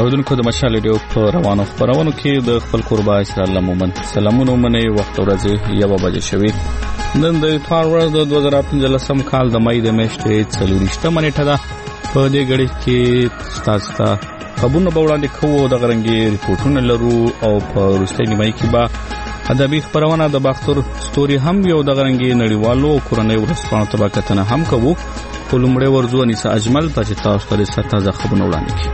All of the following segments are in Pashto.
اوریدونکو د مشال ریډیو په روانو خبرونو کې د خپل قربا اسرائیل مومن سلامونه منې وخت ورځې 1 بجې شوې نن د اتوار ورځ د 2015 کال د مې د میاشتې 24 نیټه ده په دې غړي کې تاسو ته خبرونه به وړاندې کوو د غرنګي ریپورتونه لرو او په وروستۍ نیمه کې به ادبي خبرونه د باختر ستوري هم یو د غرنګي نړیوالو کورنۍ ورسپانو طبقاتنه هم کوو په لومړی ورځو انیسه اجمل ته تاسو ته تازه خبرونه وړاندې کوي.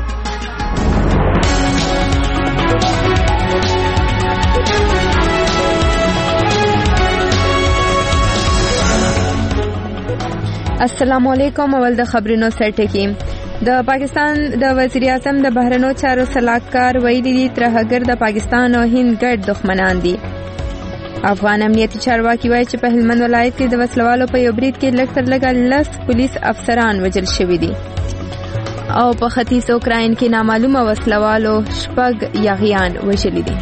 السلام علیکم. اول د خبرونو سرټکی. د پاکستان د وزیر اعظم د بهرنیو چارو سلاکار ویلي دي ترهګر د پاکستان او هند ګډ دښمنان دي. افغان امنیتي چارواکي وایي چې په هلمند ولایت کې د وسلوالو په یو برید کې لږ تر لږه 10 پولیس افسران وژل شوي دي او په ختیځ اوکراین کې نامعلومه وسلوالو 6 یاغیان وژلي دي.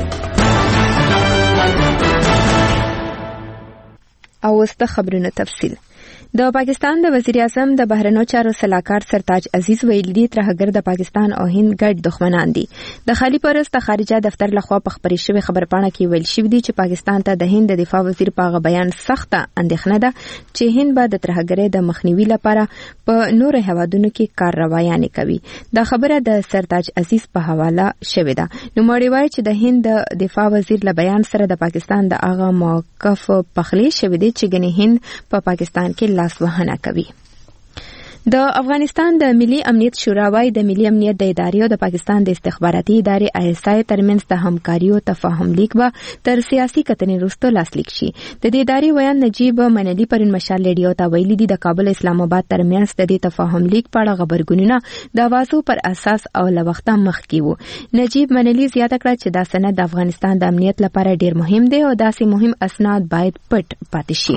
او وسته خبرونه تفصیل. د پاکستان د وزیر اعظم د بهرنیو چارو سلاکار سرتاج عزیز ویلي دي ترهګر د پاکستان او هند ګډ دښمنان دي. د خالی پرست خارجه دفتر لخوا په خبري شوی خبرپاڼه کې ویل شوی دی چې پاکستان ته د هند د دفاع وزیر په بیان سخته اندېښنه ده چې هند به د ترهګرۍ د مخنیوي لپاره په نور هوادونو کې کارروایي کوي. دا خبره د سرتاج عزیز په حواله شوې ده. نو مړی وایي چې د هند د دفاع وزیر له بیان سره د پاکستان د هغه موقف پخلی شوی دی چې ګنې هند په پاکستان کې لاس وهنه کوي. د افغانستان د ملي امنیت شورا وايي د ملي امنیت د ادارې او د پاکستان د استخباراتي ادارې ISI ترمنځ د همکاري او تفاهم لیک به تر سیاسي کتنې وروسته لاسلیک شي. د دې ادارې ویان نجیب منلی پرون مشال ریډیو ته ویلي دي د کابل اسلام آباد ترمنځ د دې تفاهم لیک په اړه خبرګونونه د اوازو پر اساس او لوخته مخکې وو. نجیب منلی زیاته کړه چې دا سند د افغانستان د امنیت لپاره ډیر مهم دی او داسې مهم اسناد باید پټ پاتې شي.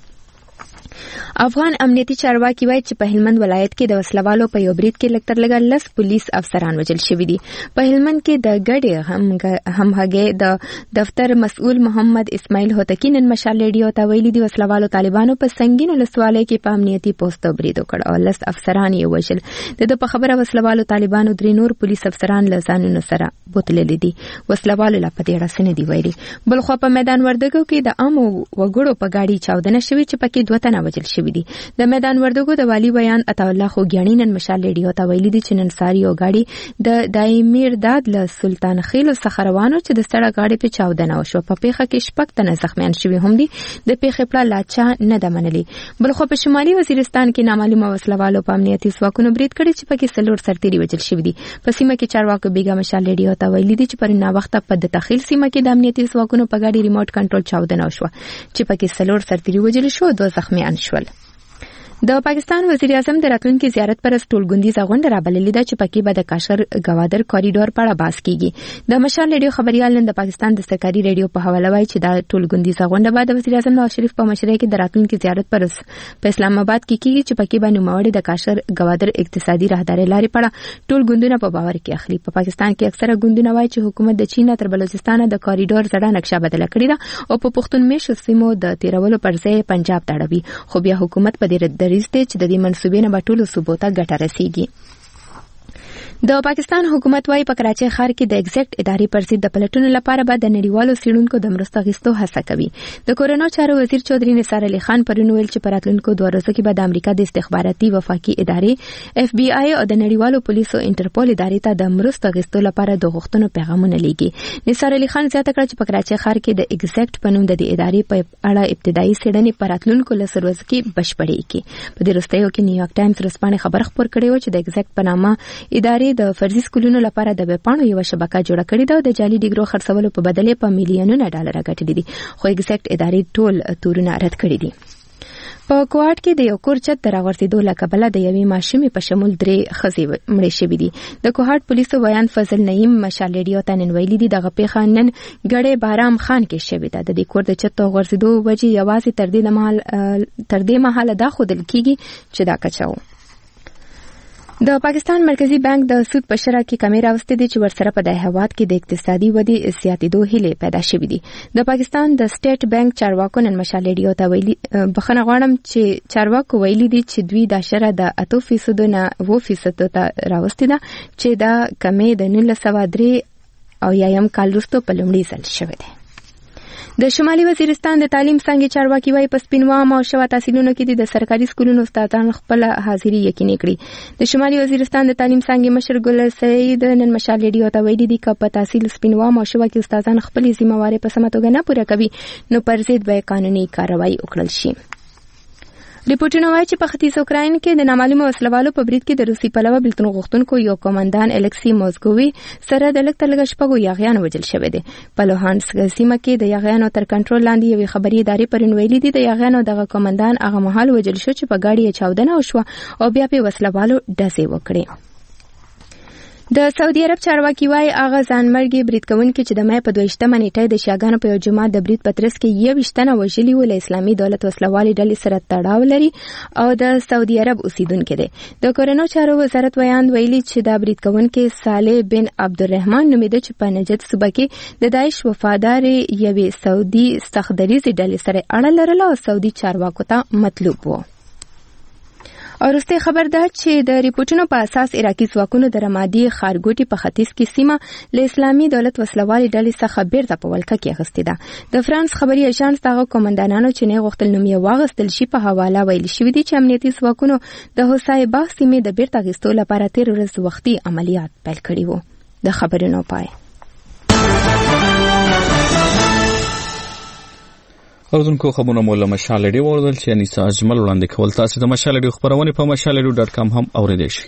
افغان امنیتي چارواکي وایي چې په هلمند ولایت کې د وسلوالو په یو برید کې لږ تر لږه 10 پولیس افسران وژل شوي دي. په هلمند کې د ګډې همغږۍ د دفتر مسؤل محمد اسماعیل هوتکی نن مشال ریډیو ته ویلي دي وسلوالو طالبانو په سنگین ولسوالۍ کې په امنیتي پوسټ برید وکړ او 10 افسران یې وژل. د په خبره وسلوالو طالبانو 3 نور پولیس افسران له ځانونو سره بوتللي دي. وسلوالو لا په دې رسنه دی ویلي. بلخو په میدان وردګو کې د عامو وګړو په گاډي چاودنه شوې چې پکې 2 تنه وژل شوي دي. د میدان وردګو د والی بیان عطا الله خوګیانی نن مشال ریډیو ته ویلي دي چې نن ساری او گاډي د دایمیر داد له سلطان خیل څخه روانو چې د سړک گاډي په چاودنه وشو. په پیښه کې 6 تنه زخمیان شوي هم دي. د پیښې پړه لا چا نه ده منلې. بلخو په شمالي وزیرستان کې نامعلومه وسلوالو په امنیتي ځواکونو برید کړی چې پکې 4 سرتیري وژل شوي دي. په سیمه کې چارواکو بیګا مشال ریډیو ته ویلي دي چې پر نا وخت په د تخیل سیمه کې د امنیتي ځواکونو په گاډي ریموټ کنټرول چاودنه وشو چې پکې 4 سرتیري وژل شو او 2 زخمیان شول. د پاکستان وزیر اعظم د راتلونکي زیارت پر ټولګوندیزه غونډه رابللې ده چې پکې به د کاشر گوادر کوریډور په اړه بحث کیږي. د مشال ریډیو خبريال نن د پاکستان د سرکاري ریډیو په حواله وایي چې دا ټولګوندیزه غونډه به د وزیر اعظم نواز شریف په مشرۍ کې د راتلونکي زیارت پر اسلام آباد کې کیږي چې پکې به نوموړي د کاشر گوادر اقتصادي راهداري لارې په اړه ټول ګوندونه په باور کې اخلي. په پاکستان کې اکثره ګوندونه وایي چې حکومت د چین تر بلوچستان د کوریډور زړه نقشه بدله کړې ده او په پښتون میشو سیمو د تیرولو پر ځای پنجاب ته اړوي. خو بیا حکومت په دې دریځ دی چې د دې منصوبې نه به ټولو صوبو ته ګټه رسیږي. د پاکستان حکومت وايي په کراچۍ ښار کې د ایگزیکټ ادارې پر ضد د پلټونو لپاره به د نړیوالو څېړونکو د مرستو غوښتلو هڅه کوي. د کورونو چارو وزیر چودري نثار علي خان پرون ویل چې په راتلونکو 2 ورځو کې به د امریکا د استخباراتي وفاقي ادارې FBI او د نړیوالو پولیسو انټرپول ادارې ته د مرستو غوښتلو لپاره د غوښتنو پیغامونه لیږي. نثار علي خان زیاته کړه چې په کراچۍ ښار کې د ایگزیکټ په نوم د دې ادارې په اړه ابتدایي څېړنې په راتلونکو 10 ورځو کې بشپړېږي. په دې وروستیو کې نیویارک ټایمز ورځپاڼې خبر خپور کړی و چې د ایگزیکټ په نامه ادارې د فرضي سکولونو لپاره د ویبپاڼو یو شبکه جوړه کړې ده او د جعلي ډیګرو خرڅولو په بدله په میلیونونو ډالر ګټلي دي. خو ایگزیکټ ادارې ټول تورونه رد کړي دي. په کوهاټ کې د یو کور چت د راغورځېدو له کبله د یوې ماشومې په شمول 3 ښځې مړې شوې دي. د کوهاټ پولیسو بیان فضل نعیم مشال ریډیو ته نن ویلي دي دغه پیښه نن ګړې بارام خان کې شوې ده. د دې کور د چت غورځېدو وجې یوازې تر دې مهاله دا ښودل کېږي چې دا کچاو. د پاکستان مرکزی بانک د سود په شرح کې کمی راوستې دي چې ورسره په د هیواد کې د اقتصادي ودې زیاتېدو هیلې پیدا شوې دي. د پاکستان د سټیټ بانک چارواکو نن مشال ریډیو ته ویلي بخښنه غواړم چې چارواکو ویلي دي چې دوی د شرح د 8% نه 9% ته راوستې ده چې دا کمی د 1903 او یایم کال وروسته په لومړي ځل شوې ده. د شمالي وزیرستان د تعلیم څنګه چارواکي وايي په سپینوام او شوا تحصیلونو کې د سرکاري سکولونو استادان خپل حاضری یقیني کړي. د شمالي وزیرستان د تعلیم څنګه مشر ګل سعید نن مشال ریډیو ته ویلي دي چې په تحصیل سپینوام او شوا کې استادان خپل ذمہواری په سمه توګه نه پوره کوي نو پر ضد به قانوني کاروایی وکړل شي. ریپورټونه وايي چې په ختیځ اوکراین کې د نامعلومو وسلوالو په برید کې د روسي پلوه بلتون غوښتونکو یو کمانډان الکسی موزګوي سره د لږ تر لږه شپږو یاغیانو وژل شوی دی. په لوهانسک سیمه کې د یاغیانو تر کنټرول لاندې یوې خبري ادارې پرون ویلي دي د یاغیانو دغه کمانډان هغه مهال وژل شو چې په ګاډي یې چاودنه وشوه او بیا په وسلوالو ډزې وکړې. د سعودي عرب چارواکي وايي هغه ځانمرګي برید کوونکي چې د مې په 22 نیټه د شیعاګانو په یو جماعت د برید پترس کې 21 تنه وژلي ول اسلامي دولت وسلوالي ډلې سره تړاو لري او د سعودي عرب اوسیدونکو دي. د کورونو چارو وزارت ویان ویلي چې دا برید کوونکي صالح بن عبدالرحمن نومیده چې په نجد صوبه کې د داعش وفادار یوې سعودي سختدریزې ډلې سره اړه لرله او سعودي چارواکو ته مطلوب وو. او وروسته خبر ده چې د ریپورتونو په اساس عراقي ځواکونو د رمادي خارګوټي په ختیځ کې سیمه له اسلامي دولت وسلوالي ډلې څخه بیرته په ولکه کې اخیستې ده. د فرانس خبري اژانس دغه کمانډانانو چې نه غوښتل نوم یې واغستل شي په حواله ویلي شوی دی چې امنیتي ځواکونو د حسایبه سیمې د بیرته اخیستو لپاره 13 ورځې وختي عملیات پیل کړي وو. د خبرونو پای اوردونکو خبرونه مولا مشال ریډیو وردل چې انیسا اجمل وړاندې کول. تاسو د مشال ریډیو خبرونه په mashalradio.com هم اوریدئ شئ.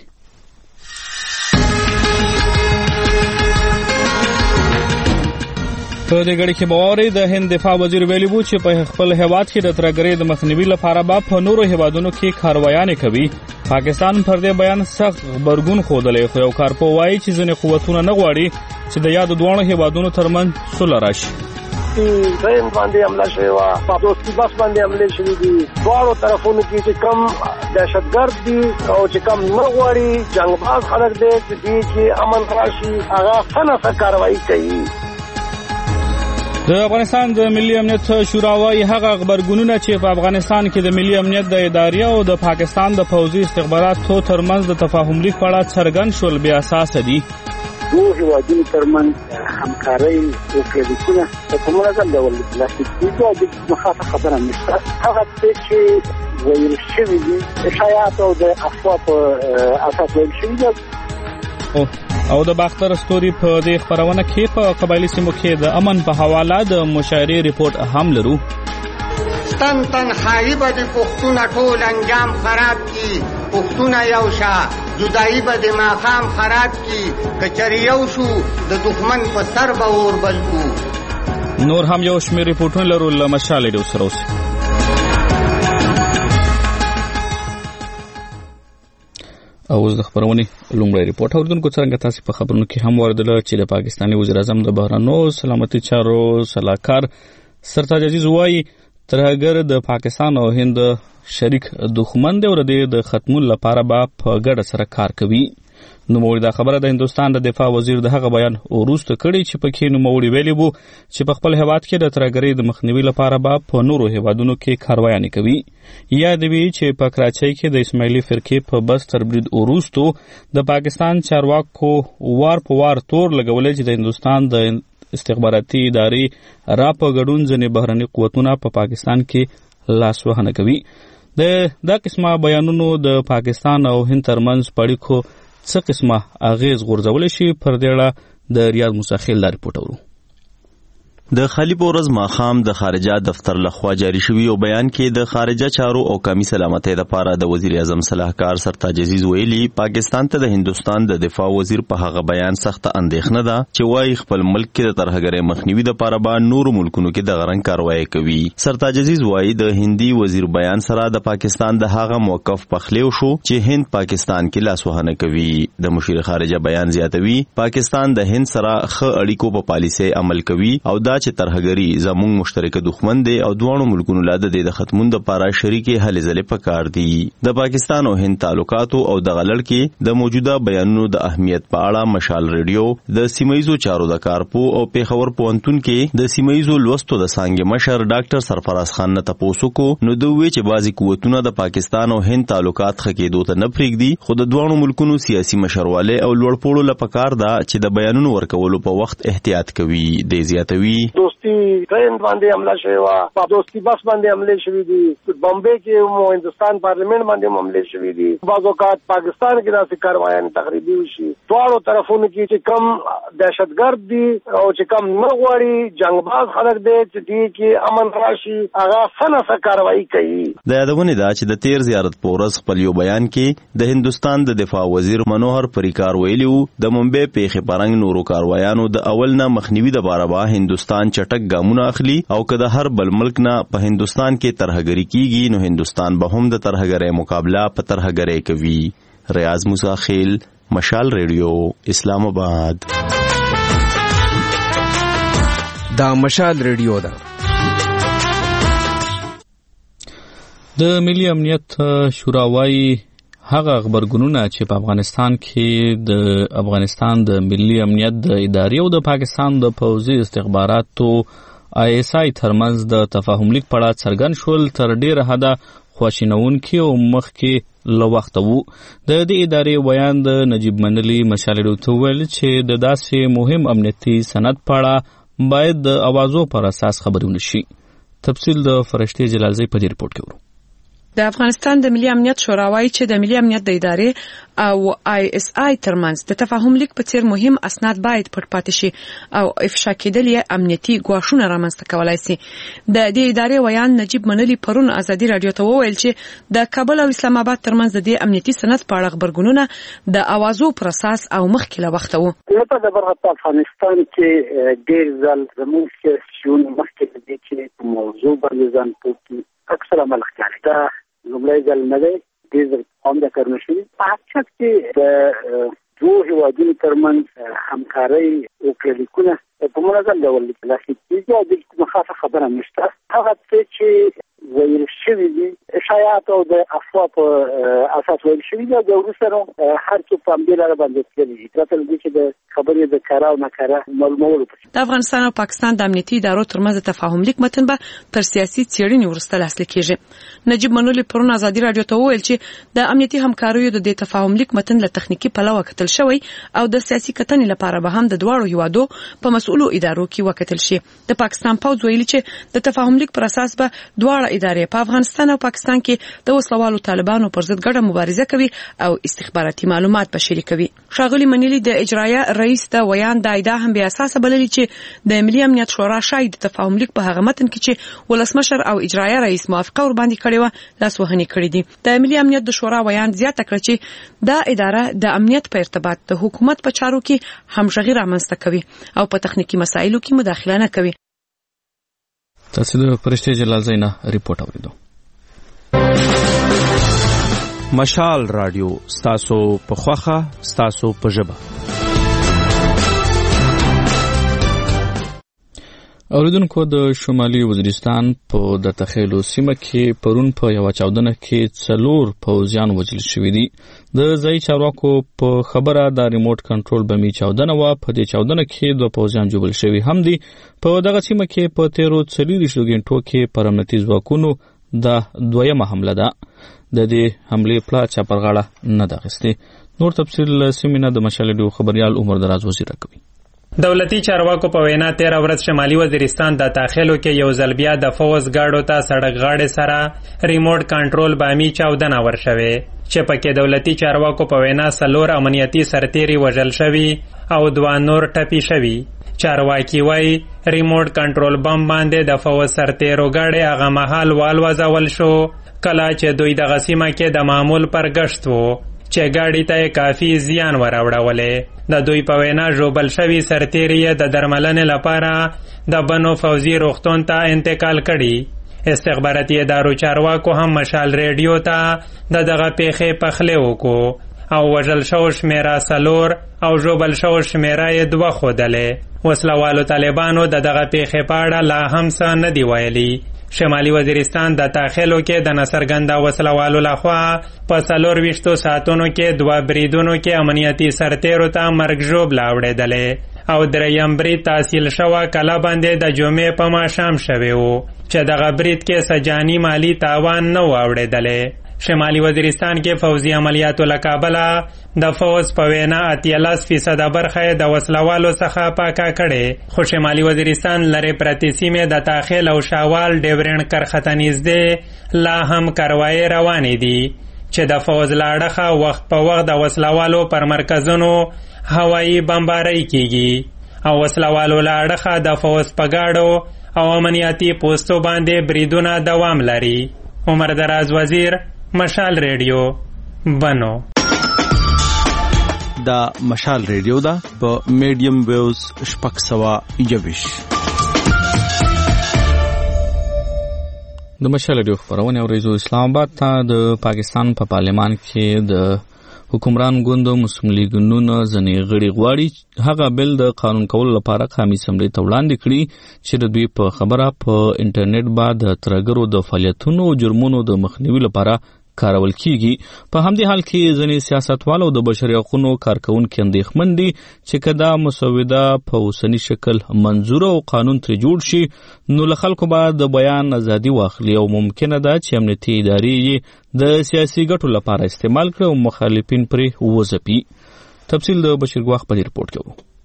په دې غړي کې باوري د هند دفاع وزیر ویلي وو چې په خپل هیواد کې د ترګرې د مخنیوي لپاره په نورو هیوادونو کې کاروایانې کوي. پاکستان پر دې بیان سخت خبرګون خوده خو یو کارپو وایي چې ځینې قوتونه نه غواړي چې د یاد دوه هیوادونو ترمنځ صلح راشي. ټرین باندې حمله شوی و، په دوستي بس باندې حمله شوی دي. دواړو طرفونو کې چې کم دهشتګرد دي او چې کم نه غواړي جنگباز خلک دي چې امن راشي هغه څنګه کاروایی کوي. د افغانستان د ملي امنیت شورا وايي هغه خبرګونونه چې په افغانستان کې د ملي امنیت د ادارې او د پاکستان د پوځي استخباراتو ترمنځ د تفاهم لیک په اړه څرګند شول بیا اساس دي. دوه هیوادونو ترمنځ همکاري او کلیکونه په منظم ډول پلاستیکي د مخاطب خبره نشته. هغه چې ویل شوی دي شایعات او د افوا په اساس ویل شوی دي. او د باختر ستوري په دې خبرونه کې په قبایلی سیمو کې د امن په حواله د مشاورې ریپورت هم لرو. تن تنهایی به د پښتون ټول انجام خراب کی، پښتون یو شا جدائی به د ماقام خراب کی، کچریو شو د دښمن په سر به اور بل کو. نور هم یو شمېر ریپورتونه لرو له مشال ریډیو سره اوسئ. او د خبرونې لومړی ریپورت اوردونکو څنګه تاسو په خبرونو کې هم واردل چې د پاکستاني وزیر اعظم د بهرنیو سلامتي چارو صلاحکار سرتاج عزیز وايي ترهګر د پاکستان او هند شریک دښمن دی او د ختمولو لپاره به په ګډه سره کار کوي. نوموړي دا خبره د هندوستان د دفاع وزیر د هغه بیان وروسته کړې چې پکې نوموړي ویلي وو چې په خپل هیواد کې د ترهګرۍ د مخنیوي لپاره به په نورو هیوادونو کې کاروایانې کوي. یاد وی چې په کراچۍ کې د اسماعیلي فرقې په بس تر برید وروسته د پاکستان چارواکو وار په وار تور لګولې چې د هندوستان د استخباراتي ادارې را په ګډون ځینې بهرني قوتونه په پاکستان کې لاسوهنه کوي. دا قسمه بیانونو د پاکستان او هند ترمنځ په اړیکو څه قسمه اغیز غورځولی شي پر دې اړه د ریاض موسیخیل دا ریپورټ اورو. د خالی پورز ماخام د خارجه دفتر لخوا جاری شوی او بیان کې د خارجه چارو او قومي سلامتۍ لپاره د وزیر اعظم صلاحکار سرتاج عزیز ویلي پاکستان ته د هندوستان د دفاع وزیر په هغه بیان سخت اندېښنه ده چې وايي خپل ملک کې د ترهګرۍ مخنیوي لپاره به نورو ملکونو کې د غرنګ کاروایی کوي. سرتاج عزیز وايي د هندي وزیر بیان سره د پاکستان د هغه موقف پخلیو شو چې هند پاکستان کې لاسوهنه کوي. د مشیر خارجه بیان زیاتوي پاکستان د هند سره ښه اړیکو په پالیسۍ عمل کوي او دا چې ترهګری زموږ مشترک دښمن دی او دواړو ملکونو لا د ختمون د لپاره شریکي هلې ځلې پکار دي. د پاکستان او هند تعلقاتو او د غلړ کې د موجوده بیانونو د اهمیت په اړه مشال ریډیو د سیمایزو چارو د کارپو او پیښور پوهنتون کې د سیمایزو لوستو د څانګې مشر ډاکټر سرفراز خان نه تاسو کو نو دوی چې بازي قوتونه د پاکستان او هند تعلقات خکېدو ته نه پرېږدي خو د دواړو ملکونو سیاسي مشرواله او لوړپوړو لپاره دا چې د بیانونو ورکولو په وخت احتیاط کوي. د زیاتوي دوستي ټرین باندې حمله شوی و، په دوستي بس باندې حمله شوی دي، بمبئی کې مو هندستان پارلیمنت باندې حمله شوی دي، بعض اوقات پاکستان کې داسې کاروایان تقریبي وشي. دواړو طرفونو کې چې کم دهشتګرد دي او چې کم نه غواړي جنگباز خلک دي چې دې کې امن راشي هغه سنه کاروایی کوي. د یادونه دا چې د تیر زیارت په ورځ خپل یو بیان کې د هندستان د دفاع وزیر منوهر پریکار ویلیو د ممبئی پیښې پرنګ نورو کاروایانو د اول نه مخنیوي د باربا هندستان چټک ګامونه اخلي او که د هر بل ملک نه په هندستان کې ترهګری کیږي نو هندستان به هم د ترهګری مقابله په ترهګری کوي. ریاض موسی خیل، مشال ریډیو، اسلام آباد. دا مشال ریډیو ده. د ملي امنیت شورا وايي هغه خبرګونونه چې په افغانستان کې د افغانستان د ملي امنیت د ادارې او د پاکستان د پوځي استخباراتو ISI ترمنځ د تفاهم لیک په اړه څرګند شول تر ډیره حده خواشینونکي او مخکې له وخته وو. د دې ادارې بیان د نجیب منلي مشالې ته ویل چې د داسې مهم امنیتي سند په اړه باید د اوازو پر اساس خبرونه شي. تفصیل د فرشتي جلالزی په دې رپورت کې ورو. د افغانستان د ملي امنیت شورا وايي چې د ملي امنیت د ادارې او ISI ترمنځ د تفاهم لیک په څیر مهم اسناد باید پټ پاتې شي او افشا کېدل یې امنیتي ګواښونه رامنځته کولای شي. د دې ادارې ویان نجیب منلي پرون ازادي رادیو ته وویل چې د کابل او اسلام آباد ترمنځ د دې امنیتي سند په اړه خبرګونونه د اوازو پر اساس او مخکې له وخته وو. په برخه افغانستان کې ډېر ځل زموږ سیاسيون مخکې د دې چې موضوع باندې ځان پوښتنه اکثر عمل کوي. دا لومړی ځل نه دی، ډېر ځل هم دا کارونه شوي. په حقیقت کې د دوه هېوادونو ترمنځ همکارۍ وکړلیکونه په منظم ډول لاسلیک کېږي او دلته خاصه خبره نشته. هغه څه چې ویل شوي دي اشاعات او د افوا په اساس ویل شوي دي او د وروسته هر څوک په همدې لاره باندې تللي پرته له دې چې د خبرې د کاره او نکاره معلومولو. د افغانستان او پاکستان د امنیتي ادارو ترمنځ د تفاهم لیک متن به تر سیاسي څېړنې وروسته لاسلیک کېږي. نجیب منلي پرون ازادي رادیو ته وویل چې د امنیتي همکاریو د تفاهم لیک متن له تخنیکي پلوه کتل شوی او د سیاسي کتنې لپاره به هم د دواړو هیوادو په مسؤلو ادارو کې وکتل شي. د پاکستان پوځ ویلي چې د تفاهم لیک پر اساس به دواړه ادارې په افغانستان او پاکستان کې د وسلوالو طالبانو پر ضد ګډه مبارزه کوي او استخباراتي معلومات به شریکوي. ښاغلي منلي د اجرایه رئیس د ویان د ادعا هم بیا اساس بللي چې د ملي امنیت شورا شاید د تفاهم لیک په هغه متن کې چې ولسمشر او اجرایه رئیس موافقه ور باندې کړې و لاس وهنې کړې دي. د ملي امنیت د شورا ویان زیاته کړه چې دا اداره د امنیت په ارتباط د حکومت په چارو کې همغږي رامنځته کوي او په تخنیکی مسایلو کې مداخله نه کوي. تاسو د فرشتي جلالزی نه ریپورت اوریدو. مشال رادیو ستاسو په خوخه ستاسو په ژبه. اوریدونکو د شمالي وزیرستان په د تخیلو سیمه کې پرون په یو چاودنه کې 4 پوځیان وژل شوي دي. د ځای چارواکو په خبره د ریموټ کنټرول بمي چاودنه و. په دې چاودنه کې 2 پوځیان جوړل شوي هم دي. په دغه سیمه کې په 13 غنټو کې پر امنیتي ځواکونو د دویمه حمله ده. د دې حملې پلا چا پر غاړه نه ده اخیستې. نور تفصیل سیمینه د مشالې خبريال عمر دراز وزیر کوي. دولتي چارواکو په وینا 13 ورځ شمالي وزیرستان د داخلو کې یو ځل بیا د فوز ګاډو ته سړک غاړې سره ریموټ کنټرول بامي چاودنه ورشوي چې پکې دولتي چارواکو په وینا 4 امنیتي سرتیري وژل شوي او 2 نور ټپي شوي. چارواکي وایي ریموټ کنټرول بم باندې د فوز سرتیرو ګاډي هغه مهال والوځول شو کله چې دوی د غسیمه کې د معمول پر گشت وو چې ګاډي ته کافي زیان وراوړولې. د دوی په وینا ژوبل شوي سرتیري د درملنې لپاره د بنو فوزي روغتون ته انتقال کړي. استخباراتي ادارو چارواکو هم مشال ریډیو ته دغه پیښې پخلی وکړو او وژل شو شمیره 4 او ژوبل شو شمیره 2 ښودلې. وسلوالو طالبانو دغه پیښې په اړه لا هم څه نه دی ویلي. شمالي وزیرستان د تاخیلو کې د نصرګنده وسلوالو لخوا په 24 ساعتونو کې 2 بریدونو کې امنیتي سرتیرو ته مرګ ژوبله اوړېدلې او دریم برید تحصیل شوه کله باندې د جمعې په ماښام شوی و چې دغه برید کې څه جاني مالي تاوان نه و اوړېدلی. شمالي وزیرستان کې فوزي عملیاتو له کابله د فوز په وینا 83% برخه د وسلوالو څخه پاکه کړې. خو شمالي وزیرستان لرې پرتې سیمې د تاخیل او شاوال ډیورنډ کرښته نږدې لا هم کاروایي روانې دي چې د فوز له اړخه وخت په وخت د وسلوالو پر مرکزونو هوایي بمبارۍ کیږي او وسلوالو له اړخه د فوز په ګاډو او امنیتي پوستو باندې بریدونه دوام لري. عمر دراز وزیر، مشال ریډیو، بنو. دا مشال ریډیو دا په میډیم ویوز 621. د مشال ریډیو خبرونه اوریدو. اسلام آباد ته د پاکستان په پارلمان کې د حکمران ګوند مسلم لیګ نون ځنې غړي غواړي هغه بل د قانون کولو لپاره قومي اسمبلی ته وړاندې کړي چې د دوی په خبره په انټرنیټ باندې ترګرو د فعالیتونو او جرمونو د مخنیوي لپاره کارول کیږي. په همدې حال کې ځینې سیاستوالو د بشري حقوقو کارکونکو اندېښمن دي چې کدا مسوده په اوسنی شکل منظور او قانون تر جوړ شي نو له خلکو به د بیان ازادي واخلي او ممکنه ده چې امنیتي ادارې د سیاسي ګټو لپاره استعمال کړي او مخالفین پرې وځپي. تفصیل د بشیر ګواخ په ریپورت کې وو.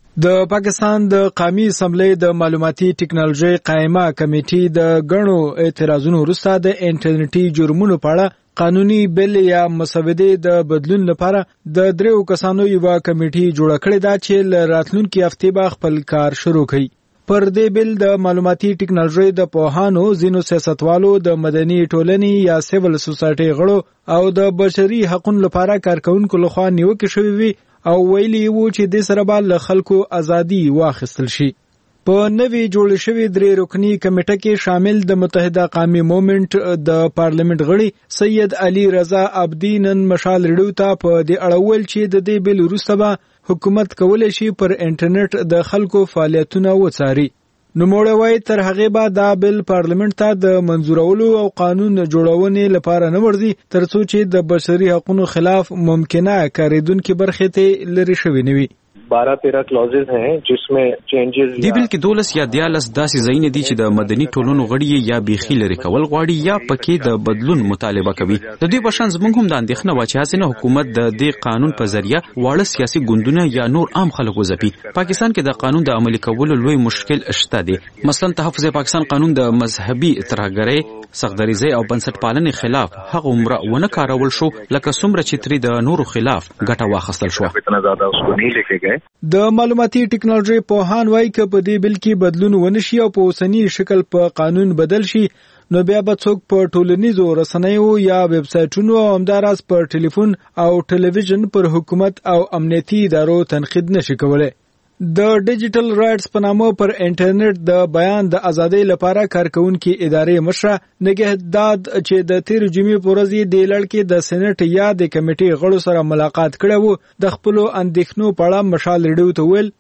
د پاکستان د قومي اسمبلی د معلوماتي ټکنالوژي قائمه کمیټې د غنو اعتراضونو وروسته د انټرنیټي جرمونو په اړه قانوني بل یا مسودې د بدلون لپاره د 3 کسانو یو کمیټې جوړه کړې ده چې راتلونکي هفته به خپل کار شروع کړي. پر دې بل د معلوماتي ټکنالوژي د پوهانو، ځینو سیاستوالو، د مدني ټولنې یا سیول سوسایټي غړو او د بشري حقوقو لپاره کارکونکو لخوا نیوکه شوې وي او ویلي وو چې د سره به له خلکو ازادي واخیستل شي. په نوې جوړ شوې 3 رکنی کمیټه کې شامل د متحده قومي موومېنټ د پارلیمنت غړي سید علي رضا عبدي نن مشال ریډیو ته په دې اړه ویل چې د دې بل وروسته به حکومت کولای شي پر انټرنیټ د خلکو فعالیتونه وڅاري. نوموړی وایي تر هغې به دا بل پارلیمنت ته د منظورولو او قانون جوړونې لپاره نه ورځي ترڅو چې د بشري حقوقو خلاف ممکنه کاریدونکو برخې ته لري شوی نه وي. 12-13 clauses हैं जिसमें चेंजेस دی بل کې 12 یا 14 داسې ځایونه دي چې د مدني ټولنو غړي یا بیخي لري کول غواړي یا پکې د بدلون مطالبه کوي. د دوی په شان زموږ هم د اندېښنه و چې حسنه حکومت د دې قانون په ذریعہ واړه سیاسي ګوندونه یا نور عام خلک وځپي. پاکستان کې د قانون د عملي کولو لوی مشکل شته دی. مثلا تحفظ پاکستان قانون د مذهبي ترهګرۍ، سختدریزۍ او بنسټ پالنې خلاف هغه عمره ونه کارول شو لکه څومره چې تری د نورو خلاف ګټه واخیستل شو. اتنا زیاده اس کو نہیں لیکے گئے. د معلوماتي ټکنالوژي پوهان وایي چې په دې بل کې بدلون ونشي او په اوسنی شکل په قانون بدل شي نو بیا به څوک په ټولنیزو رسنیو یا ویب سایټونو او همداراز پر ټلیفون او ټلویزیون پر حکومت او امنیتي ادارو تنقید نشي کولای. د ډیجیټل رائټس په نامه پر انټرنیټ د بیان د ازادۍ لپاره کارکونکو ادارې مشره نگهداد چې د 13 جمعې په ورځ د لړکې د سېنات یا د کمیټې غړو سره ملاقات کړی وو د خپل اندېښنو په اړه مشال ریډیو ته ویل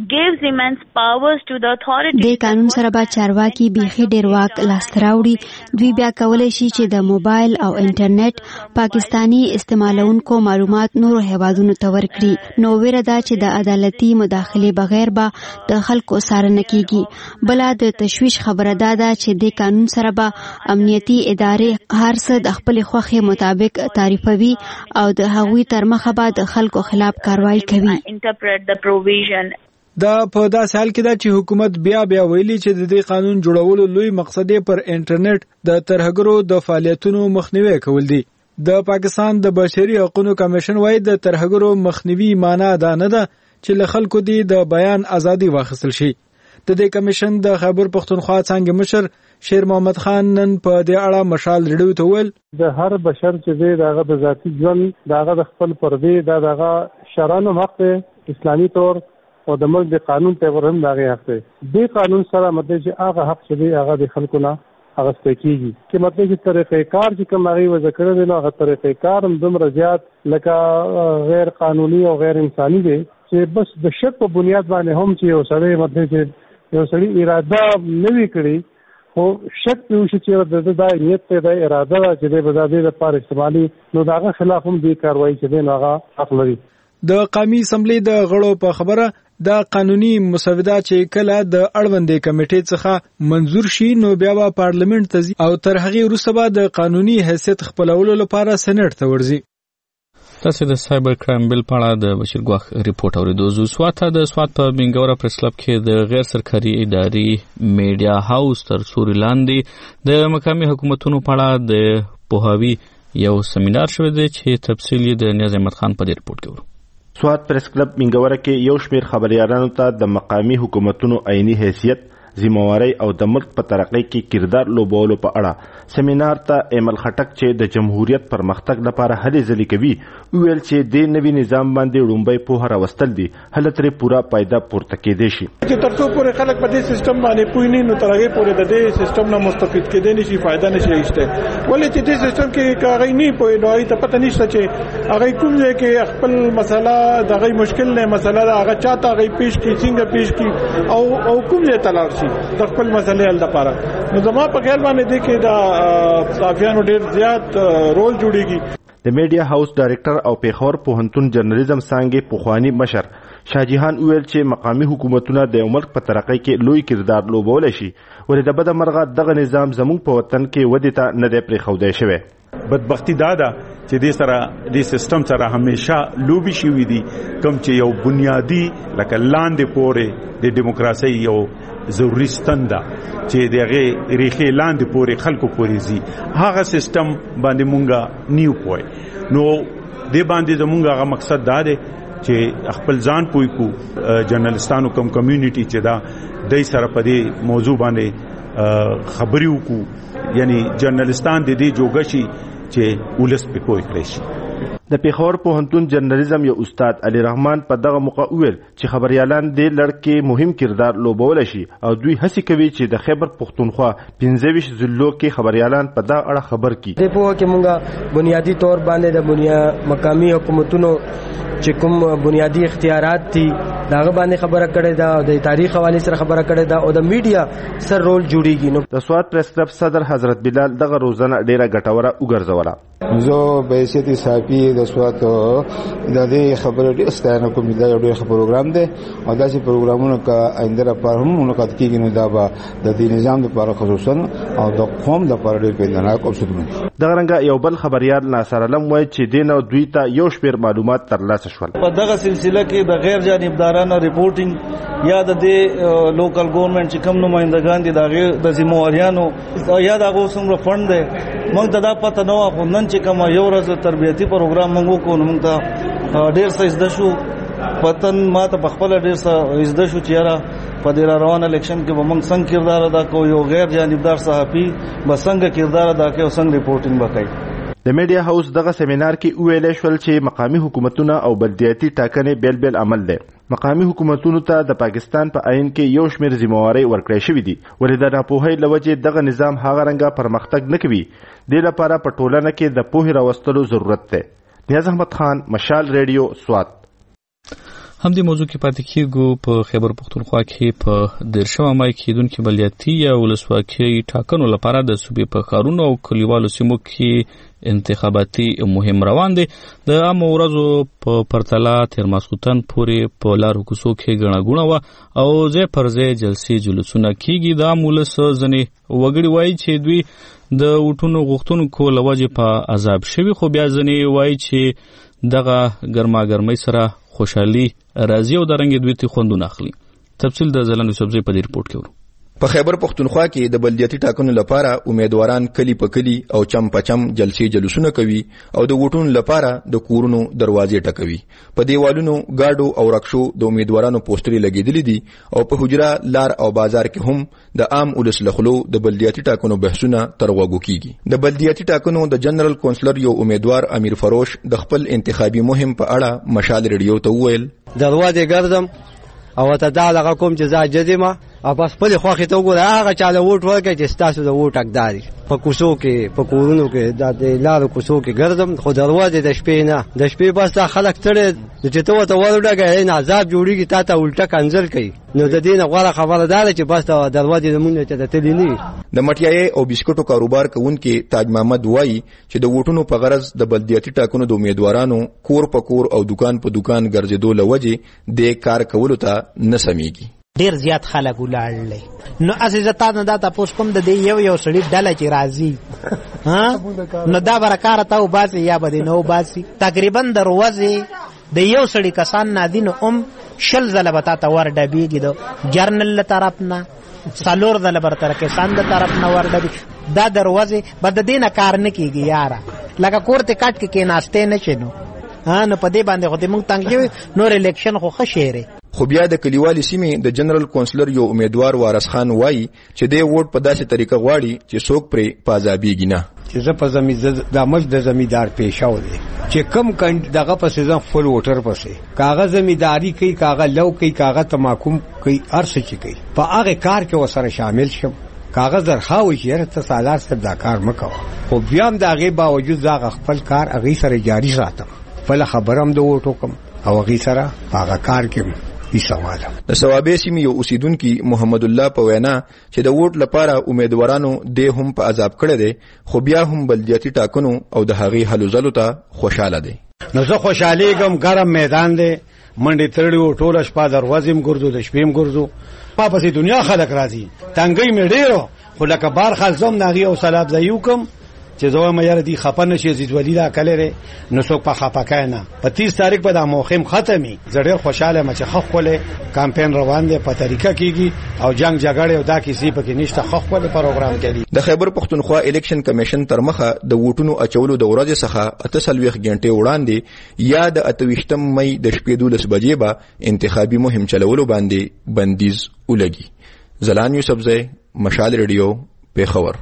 د قانون سره به چارواکي بیخي ډیر واک لاستراوړي. دوی بیا کولای شي چې د موبایل او انټرنیټ پاکستانی استعمالونکو معلومات نورو هیوادونو ته ورکړي. نو ویره ده چې د عدالتي مداخله بغیر به د خلکو څارنه کیږي. بل د تشویش خبره ده چې د قانون سره به امنیتي ادارې هر څه د خپل خوښې مطابق تعریفوي او د هغوی تر مخه به د خلکو خلاف کاروایی کوي. دا په داسې حال کې ده چې حکومت بیا ویلي چې د دې قانون جوړولو لوی مقصد پر انټرنیټ د ترهګرو د فعالیتونو مخنیوي کول دي. د پاکستان د بشري حقوقو کمیشن وايي د ترهګرو مخنیوي معنی دا نه ده چې له خلکو دی د بیان ازادي واخیستل شي. د دې کمیشن د خیبر پختونخوا څنګه مشر شیر محمد خان نن په دې اړه مشال ریډیو ته ویل د هر بشر چې دی دغه د ذاتی ژوند دغه د خپل پردې دغه شرانو حق اسلامي طور او د ملک د قانون ته ورهم دغه حق دی. د قانون سره مطلب چې هغه حق چې دی هغه د خلکو نه اغسته کیږي چې مطلب چې طریقې کار چې کوم هغه وځ کړی دی نو هغه طریقې کار هم دومره زیات لکه غیر قانوني او غیر انساني دی چې بس د شک په بنیاد باندې هم چې یو سړی مطلب چې یو سړی اراده نه وي کړی خو شک پیو شي چې د نیت ته د اراده چې د بزادي لپاره استعمالي نو داغه خلاف هم دی کاروایی چې دی هغه حق لري. د قومي اسمبلی د غړو په خبره دا قانوني مسوده چې کله د اړوندې کمیټې څخه منزور شي نو بیا به پارلیمنت ته ځي او تر هغه وروسته به د قانوني حیثیت خپلولو لپاره سېنات ته ورځي. تاسو د سایبر کرایم بل په اړه د بشیر ګواخ ریپورت اوریدو. زو سواته د سوات په بنګوره پریس کلب کې د غیر سرکاري اداري میډیا هاوس تر سوري لاندې د مقامي حکومتونو په اړه د پوهاوی یو سیمینار شوی دی چې تفصیل یې د نیاز احمد خان په ریپورت کې ورو. سوات پریس کلب منګوره کې یو شمېر خبريالانو ته د مقامي حکومتونو عیني حیثیت ذمہواری او د ملک په ترقۍ کې کردار لوبولو په اړه سیمینار ته ایمل خټک چې د جمهوریت پرمختګ لپاره هلې ځلې کوي ویل چې د نوي نظام باندې لومبۍ پوهه راوستل دي هله ترې پوره پایده پورته کېدی شي چې تر څو پورې خلک په دې سیستم باندې پوه نه نو تر هغه پورې د دې سیستم نه مستفید کېدی نشي فائدہ نشي اخیسته ولې چې دې سیستم کې کاغی نه پوي نو ای ته پته نشته چې هغه کوم ځای کې خپل مسله دغه مشکل نه مسله هغه چاته هغه پیش کی څنګه پیش کی او کوم ځای تلار شي د خپل مسلې حل لپاره نو زما په خیال باندې د کې دا صحافیانو ډیر زیات رول جوړیږي. د میډیا هاوس ډایریکټر او پیښور پوهنتون جرنالیزم څانګې پوخوانی مشر شاجهان ویل چې مقامي حکومتونه د ملک په ترقۍ کې لوی کردار لوبولی شي ولې د بده مرغه دغه نظام زموږ په وطن کې ودې ته نه دی پرېښودی شوی. بدبختی دا ده چې دې سره د سیستم سره همیشه لوبي شوی دي کوم چې یو بنیادی لکه لاندې پورې د دیموکراسي یو ضروري ستنده چې دغه ریخي لاندې پورې خلکو پورې زی هغه سیستم باندې مونږه نیو پوي نو دې باندې زمونږ هغه مقصد دا دی چې خپل ځان پوي کو جرنالستانو کوم کمیونټي چې دا دای سره په دې موضوع باندې خبري وکړو یعنی جرنالستان د دې جوګشي چې ولس په پوي کړی شي. د پیښور پوهنتون جرنالیزم یو استاد علي رحمان په دغه موقع ویل چې خبريالان د لړکې مهم کردار لوبول شي او دوی هڅه کوي چې د خیبر پختونخوا 25 ضلعو کې خبريالان په دغه اړه خبر کړي. د په کې مونږه بنیادی طور باندې د مقامي حکومتونو چې کوم بنیادی اختیارات دي داغه باندې خبره کړې ده او د تاریخ حواله سره خبره کړې ده او د میډیا سر رول جوړیږي. نو د سوات پریس کلب صدر حضرت بلال دغه روزنه ډیره ګټوره وګرځوله. زه به حیثیت صحافي د سوات د دې خبرې ډېر ستاینه کوم دا یو ډېر پروګرام دی او داسې پروګرامونه کا آینده لپاره هم منعقد کیږي نو دا به د دې نظام لپاره خصوصا او د قوم لپاره ډېر پیداناک او ستونزمن. دغه رنګه یو بل خبريال ناصر علم وایي چې دین او دوی ته یو شمېر معلومات ترلاسه شول. په دغه سلسله کې د غیر جانبدارانه ریپورټینګ یا د لوکل ګورنمنت چې کوم نمائندگان دي د ذمہواریانو یا د هغه څومره فند دی موږ ته دا پته نه و خو نن چې کوم یو ورځ تربیتی پروګرام موږ وکړو نو موږ ته ډېر څه زده شو پتن ما ته خپل ډېر څه زده شو چې یاره په دې روان الیکشن کې به موږ څنګه کردار ادا کوو یو غیر جانبدار صحافي به څنګه کردار ادا کوي او څنګه ریپورټینګ وکړي. د میډیا هاوس دغه سیمینار کې ویل شول چې مقامي حکومتونه او بلدیاتي ټاکنې بیل بیل عمل دي. مقامي حکومتونو ته د پاکستان په عین کې یو شمېر ذمہواری ورکړی شوی دي ولې د ناپوهۍ لوجې دغه نظام هغه رنګه پرمختګ نه کوي. د لپاره په ټولنه کې د پوهې راوستلو ضرورت دی. نیاز احمد خان مشال ریډیو سوات. همدې موضوع کې پاتې کېږو. په خیبر پختونخوا کې په 13 مای کېدونکې بلدیاتي یا ولسواکي ټاکنو لپاره د صوبې په ښارونو او کلیوالو سیمو کې انتخاباتي مهم روان دي. د عامو ورځو په پرتله تر ماسخوتن پورې په لارو کوڅو کې ګڼه ګوڼه وه او ځای پر ځای جلسې جلوسونه کېږي. د عام ولس ځینې وګړي وایي چې دوی د وټونو غوښتونکو له وجې په عذاب شوي خو بیا ځینې وایي چې دغه ګرماګرمۍ سره خوشحالي راځي او د رنګ دوی ته خوندونه اخلي. تفصیل د زلن یوسفزی په دې رپورت کې ورو. په خیبر پختونخوا کې د بلدیاتي ټاکنو لپاره امیدواران کلی په کلی او چم پچم جلسې جلوسونه کوي او د ووټونو لپاره د کورونو دروازې ټکوي. په دیوالونو گاډو او رکشو د امیدوارانو پوسټري لګیدلې دي او په حجره لار او بازار کې هم د عام ولس لخلو د بلدیاتي ټاکنو بحثونه تر غوږو کیږي. د بلدیاتي ټاکنو د جنرال کونسلر یو امیدوار امیر فروش د خپل انتخابي مهم په اړه مشال ریډیو ته وویل دروازه ګرځم او ته دا لغه کوم چې زه جديمه او بس په خوخه ته وګوره هغه چا د ووټ ورکړي چې ستاسو د ووټ حقداري په کوڅو کې په کورونو کې د لارو کوڅو کې ګرځم خو دروازه د شپې نه د شپې بس خلک تړي چې ته وته ورډګې نه عذاب جوړیږي تا ته الټه کنزل کوي نو د دې نه غوړه خبره ده چې بس دروازه زمونږ ته تللی نه. د مټیای او بسکټو کاروبار کوونکي تاج محمد وایي چې د ووټونو په غرض د بلدیاتي ټاکنو د امیدوارانو کور په کور او دکان په دکان ګرځېدو لوجه د کار کولو ته نه سمېږي. ډیر زیات خلک ولاړل نو اساسا نه دا تاسو کوم د یو سړي ډله چې راځي ها نو دا برکار ته وباسي یا بده نو وباسي تقریبا دروازه د یو سړي کسان نادین شل زله بتا ته ور ډبیږي د جرنل طرف نه سالور زله بر تر کې ساند طرف نه ور ډبي دا دروازه بد دینه کار نه کیږي یاره لکه کوړته کټ کې ناشته نه شنو نو په دې باندې خو دې مونږ تنګ شوی نور الیکشن خو خشيره. خو بیا د کلیوالي سیمې د جنرال کونسلر یو امیدوار وارث خان وایي چې د ووټ په داسې طریقه غواړي چې څوک پرې پازابیږي نه. چې زه په د مش د زمیدار پیښاو دي چې کم دغه په سیزن فل ووټر پسې کاغذ زمیداری کوي کاغذ لو کوي کاغذ تماکم کوي ارڅ چي کوي په هغه کار کې وسره شامل شم کاغذ درخواوي چې ته سالار سره دا کار مکوه خو بیا هم د هغه باوجود دا خپل کار هغه سره جاری ساتم بل خبرم د ووټو کوم او هغه سره هغه کار کوم. د ثوابې سیمې یو اوسیدونکي محمد الله په وینا چې د ووټ لپاره امیدوارانو د هم په عذاب کړی دی خو بیا هم بلدیاتي ټاکنو او د هغې هلو ځلو ته خوشاله دی. نو زه خوشحالیږم ګرم میدان دی منډې تړلې ټوله شپه دروازې هم ګرځو د شپې هم ګرځو ما پسې دنیا خلک راځي تنګۍ مې ډېرو خو لکه بار خلزم ناغي او سلاب ځای وکم چې زه وایم یاره دې خفه نه شي زیدولي دا کلی نو څوک په خفه نه په 30 تاریخ به دا موخم ختمي زه ډېر خوشحاله یم چې خپل کمپاین روان دی په طریقه کېږي او جنگ جګړه او دا کیسې پکې نشته خپل پروګرام کوي. د خیبر پختونخوا الیکشن کمیشن تر مخه د ووټونو اچولو د ورځې څخه 48 غنټې وړاندې یا د 28 مې د شپې 12 بجې به انتخابي مهم چلولو باندې بندیز ولګي. زلان یوسفزئی مشال ریډیو پیښور.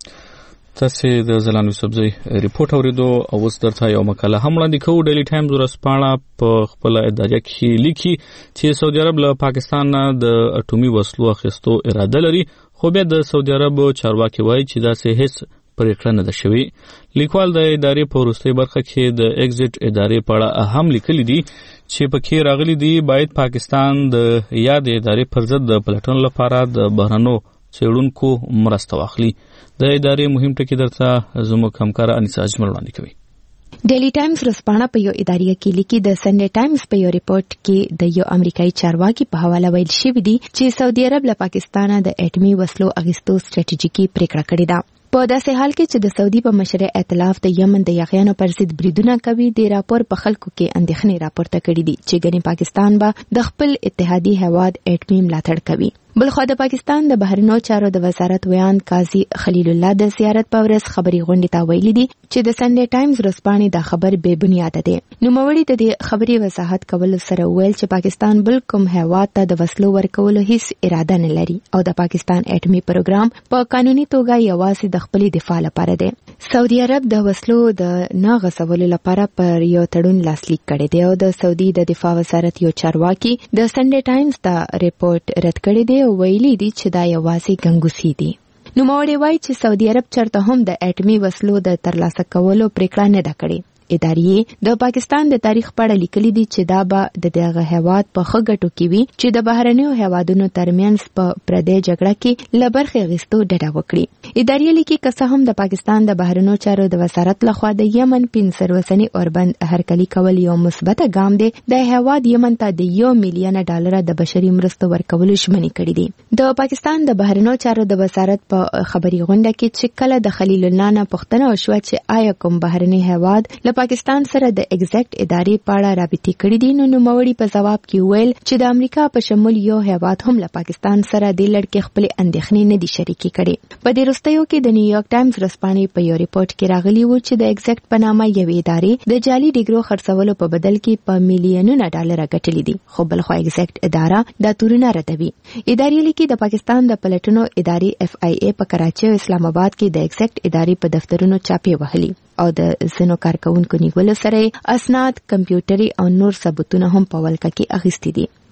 تاسو د زلان یوسفزئی ریپورت اوریدو او اوس درته یو مقاله هم وړاندې کوو. ډیلی ټایمز ورځپاڼه په خپل ادعا کې لیکي چې سعودي عرب له پاکستان نه د اټومي وسلو اخیستو اراده لري خو بیا د سعودي عرب چارواکي وایي چې داسې هیڅ پریکړه نه ده شوې. لیکوال د ادارې په وروستۍ برخه کې د ایگزیټ ادارې په اړه هم لیکلي دي چې پکې راغلي دي باید پاکستان د یاد ادارې پر ضد د پلټنو لپاره د بهرنو څېړونکو مرسته واخلي. د ادارې مهم ټکي درته زموږ همکار انیسا اجمل وړاندې کوي. ډیلی ټایمز ورځپاڼه په یو ادارې کې لیکي د سنډے ټایمز په یو ریپورت کې د یو امریکایي چارواکي په حواله ویل شوی دی چې سعودي عرب له پاکستانه د اټومي وسلو اغیستو ستراتیژیکي پریکړه کړې ده. په داسې حال کې چې د سعودي په مشر ائتلاف د یمن د یاغیانو پر ضد بریدونه کوي د راپور په خلکو کې اندېښنې راپورته کړې دي چې ګنې پاکستان به د خپل اتحادي هیواد اټومي ملاتړ کوي. بلخو د پاکستان د بهرنیو چارو د وزارت ویان قاضي خلیل الله د زیارت په ورځ خبري غونډې ته ویلي دي چې د سنډے ټایمز ورځپاڼې دا خبر بے بنیاده دی. نوموړي د دې خبري وضاحت کولو سره ویل چې پاکستان بل کوم هیواد ته د وسلو ورکولو هیڅ اراده نه لري او د پاکستان اټومي پروګرام په قانوني توګه یوازې د خپل دفاع لپاره دی. سعودي عرب د وسلو د نه غصبولو لپاره پر یو تړون لاسلیک کړی دی او د سعودي د دفاع وزارت یو چارواکي د سنډے ټایمز دا ریپورت رد کړی دی او ویلي دي چې دا یوازې ګنګوسي دي. نوموړي وایي چې سعودي عرب چرته هم د اټومي وسلو د ترلاسه کولو پریکړه نه ده کړې. ادارې د پاکستان د تاریخ په اړه لیکلي دي چې دا به د دغه هیواد په ښه ګټو کې وي چې د بهرنیو هیوادونو ترمنځ په پردی جګړه کې له برخې اخیستو ډډه وکړي. ادارې لیکي که څه هم د پاکستان د بهرنیو چارو د وزارت لخوا د یمن 500 وسنی اوربند هرکلي کول یو مثبته ګام دی، د هیواد یمن ته د $1 میلیون د بشري مرستو ورکولو ژمنې کړې دي. د پاکستان د بهرنیو چارو د وزارت په خبري غونډه کې چې کله د خلیل الله نه پوښتنه وشوه چې آیا کوم بهرنی هیواد پاکستان سره د ایگزیکټ ادارې په اړه رابطې کړې دي، نو نوموړي په جواب کې ویل چې د امریکا په شمول یو هیواد هم له پاکستان سره د لړ کې خپل اندېښنې نه دي شریکې کړې. په دې وروستیو کې د نیویارک ټایمز ورځپاڼې په یو ریپورت کې راغلی و چې د ایگزیکټ په نامه یوې ادارې د جعلي ډیګرو خرڅولو په بدل کې په میلیونونو ډالر ګټلي دي، خو بلخو ایگزیکټ اداره دا تورونه ردوي. ادارې لیکي د پاکستان د پلټنو ادارې FIA په کراچي او اسلام آباد کې د ایگزیکټ ادارې په دفترونو چاپې وهلي او د ځینو کارکونکو نیولو سره اسناد، کمپیوټري او نور ثبوتونه هم په ولکه کې اخیستي دي.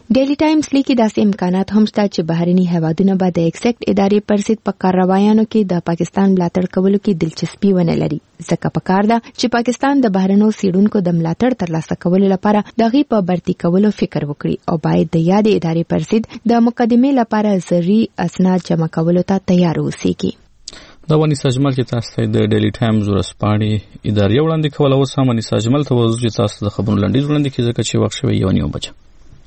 ډیلی ټایمز لیکي داسې امکانات هم شته چې بهرني هیوادونه به د ایکسیکټ ادارې پر ضد په کاروایانو کې د پاکستان ملاتړ کولو کې دلچسپي ونه لري. ځکه پکار ده چې پاکستان د بهرنیو څېړونکو د ملاتړ ترلاسه کولو لپاره د هغې په برتي کولو فکر وکړي او باید د یادې ادارې پر ضد د مقدمې لپاره ضروري اسناد جمع کولو ته تیار اوسېږي. دا ونیسا اجمل چې تاسو ته د ډیلی ټایمز ورځپاڼې ادارې وړاندې کوله. اوس هم ونیسا اجمل ته وځو چې تاسو د خبرونو لنډیز وړاندې کړي ځکه چې وخت شوی 1:30 بجې.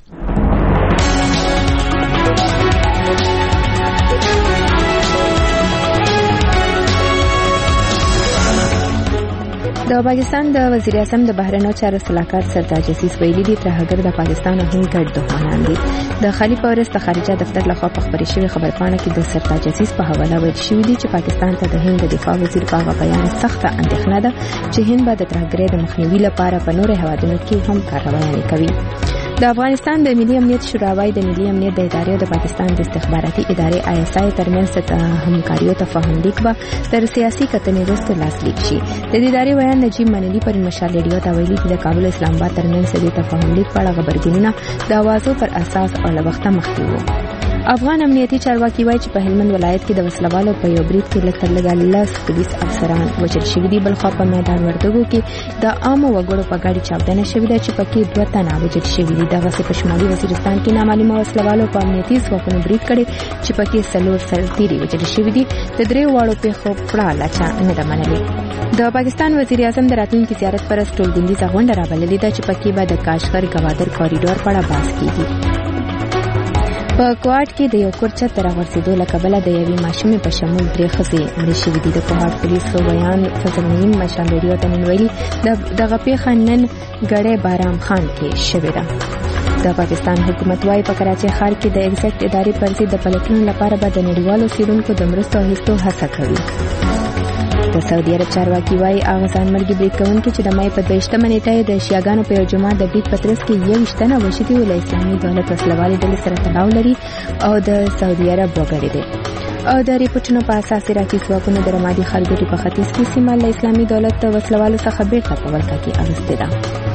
د پاکستان د وزیر اعظم د بهرنیو چارو صلاحکار سردار جسیس ویلي دي ترهګر د پاکستان او هند ګډ دښمنان دي. د خالي پاورس د خارجه دفتر لخوا په خبري شوی خبرپاڼه کې د سردار جسیس په حواله ویل شوی دي چې پاکستان ته د هند د دفاع وزیر په بیان سخته اندېښنه ده چې هند به د ترهګرۍ د مخنیوي لپاره په نورو هیوادونو کې هم کاروایي کوي. د افغانستان د ملي امنیت شوراوی د ملي امنیت د ادارې او د پاکستان د استخباراتي ادارې ISI ترمنځ د همکاریو تفاهم لیک به تر سیاسي کتنې وروسته لاسلیک شي. د دې ادارې ویان نجیب منلي پر مشال ریډیو ته ویلي چې د کابل اسلام آباد ترمنځ د تفاهم لیک په اړه خبرګونونه د اوازو پر اساس او له وخته مخکې وو. افغان امنیتي چارواکي وایي چې په هلمند ولایت کې د وسلوالو په یو برید کې لږ تر لږه 10 پولیس افسران وژل شوي دي. بلخوا په میدان وردګو کې د عامو وګړو په ګاډي چاودنه شوې ده چې پکې 2 تنه وژل شوي دي. دغسې په شمالي وزیرستان کې نامعلومه وسلوالو په امنیتي ځواکونو برید کړی چې پکې 4 سرتیري وژل شوي دي. د 3 واړو پیښو پړه لا چا نه ده منلې. د پاکستان وزیر اعظم د راتلونکي زیارت پر ټولګونیزه غونډه رابللې ده چې پکې به د کاشغر ګوادر کوریډور په اړه بحث کیږي. په کوهاټ کې د یو کور چت راغورځېدو له کبله د یوې ماشومې په شمول 3 ښځې مړې شوې دي. د کوهاټ پولیسو بیان فضل نعیم مشال ریډیو ته نن ویلي دغه پیښه نن ګړی بارام خان کې شوې ده. د پاکستان حکومت وايي په کراچۍ ښار کې د ایکزیکټ ادارې پر ضد د پلټنې لپاره به د نړیوالو څېړونکو د مرستو اخیستو هڅه کوي. د سعودي عرب چارواکي وايي هغه ځانمرګي برید کوونکي چې د مای په 22مه نیټه د شیعاګانو په یو جماعت د برید پترس کې 21 تنه وژلي وو له اسلامي دولت وسلوالې ډلې سره تړاو لري او د سعودي عرب وګړي دي. او د ریپورتونو په اساس عراقي ځواکونو د رمادي ښارګوټي په ختیځ کې سیمه له اسلامي دولت وسلوالو څخه بیرته په ولکه کې اخیستې ده.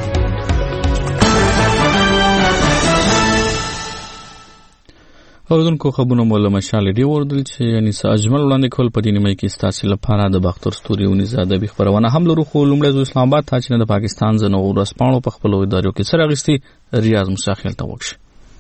اوردونکو خبرونه مولا مشال دی وردل چې یعنی اجمل وړاندې کول په دې نیمه کې ستاسو لپاره د باختر ستوري ونی زاده به خبرونه هم لرو خو لومړی اسلام آباد ته چې د پاکستان زنو ورسپانو په خپل ادارو کې سره غشتي ریاض مساخیل ته وکړي.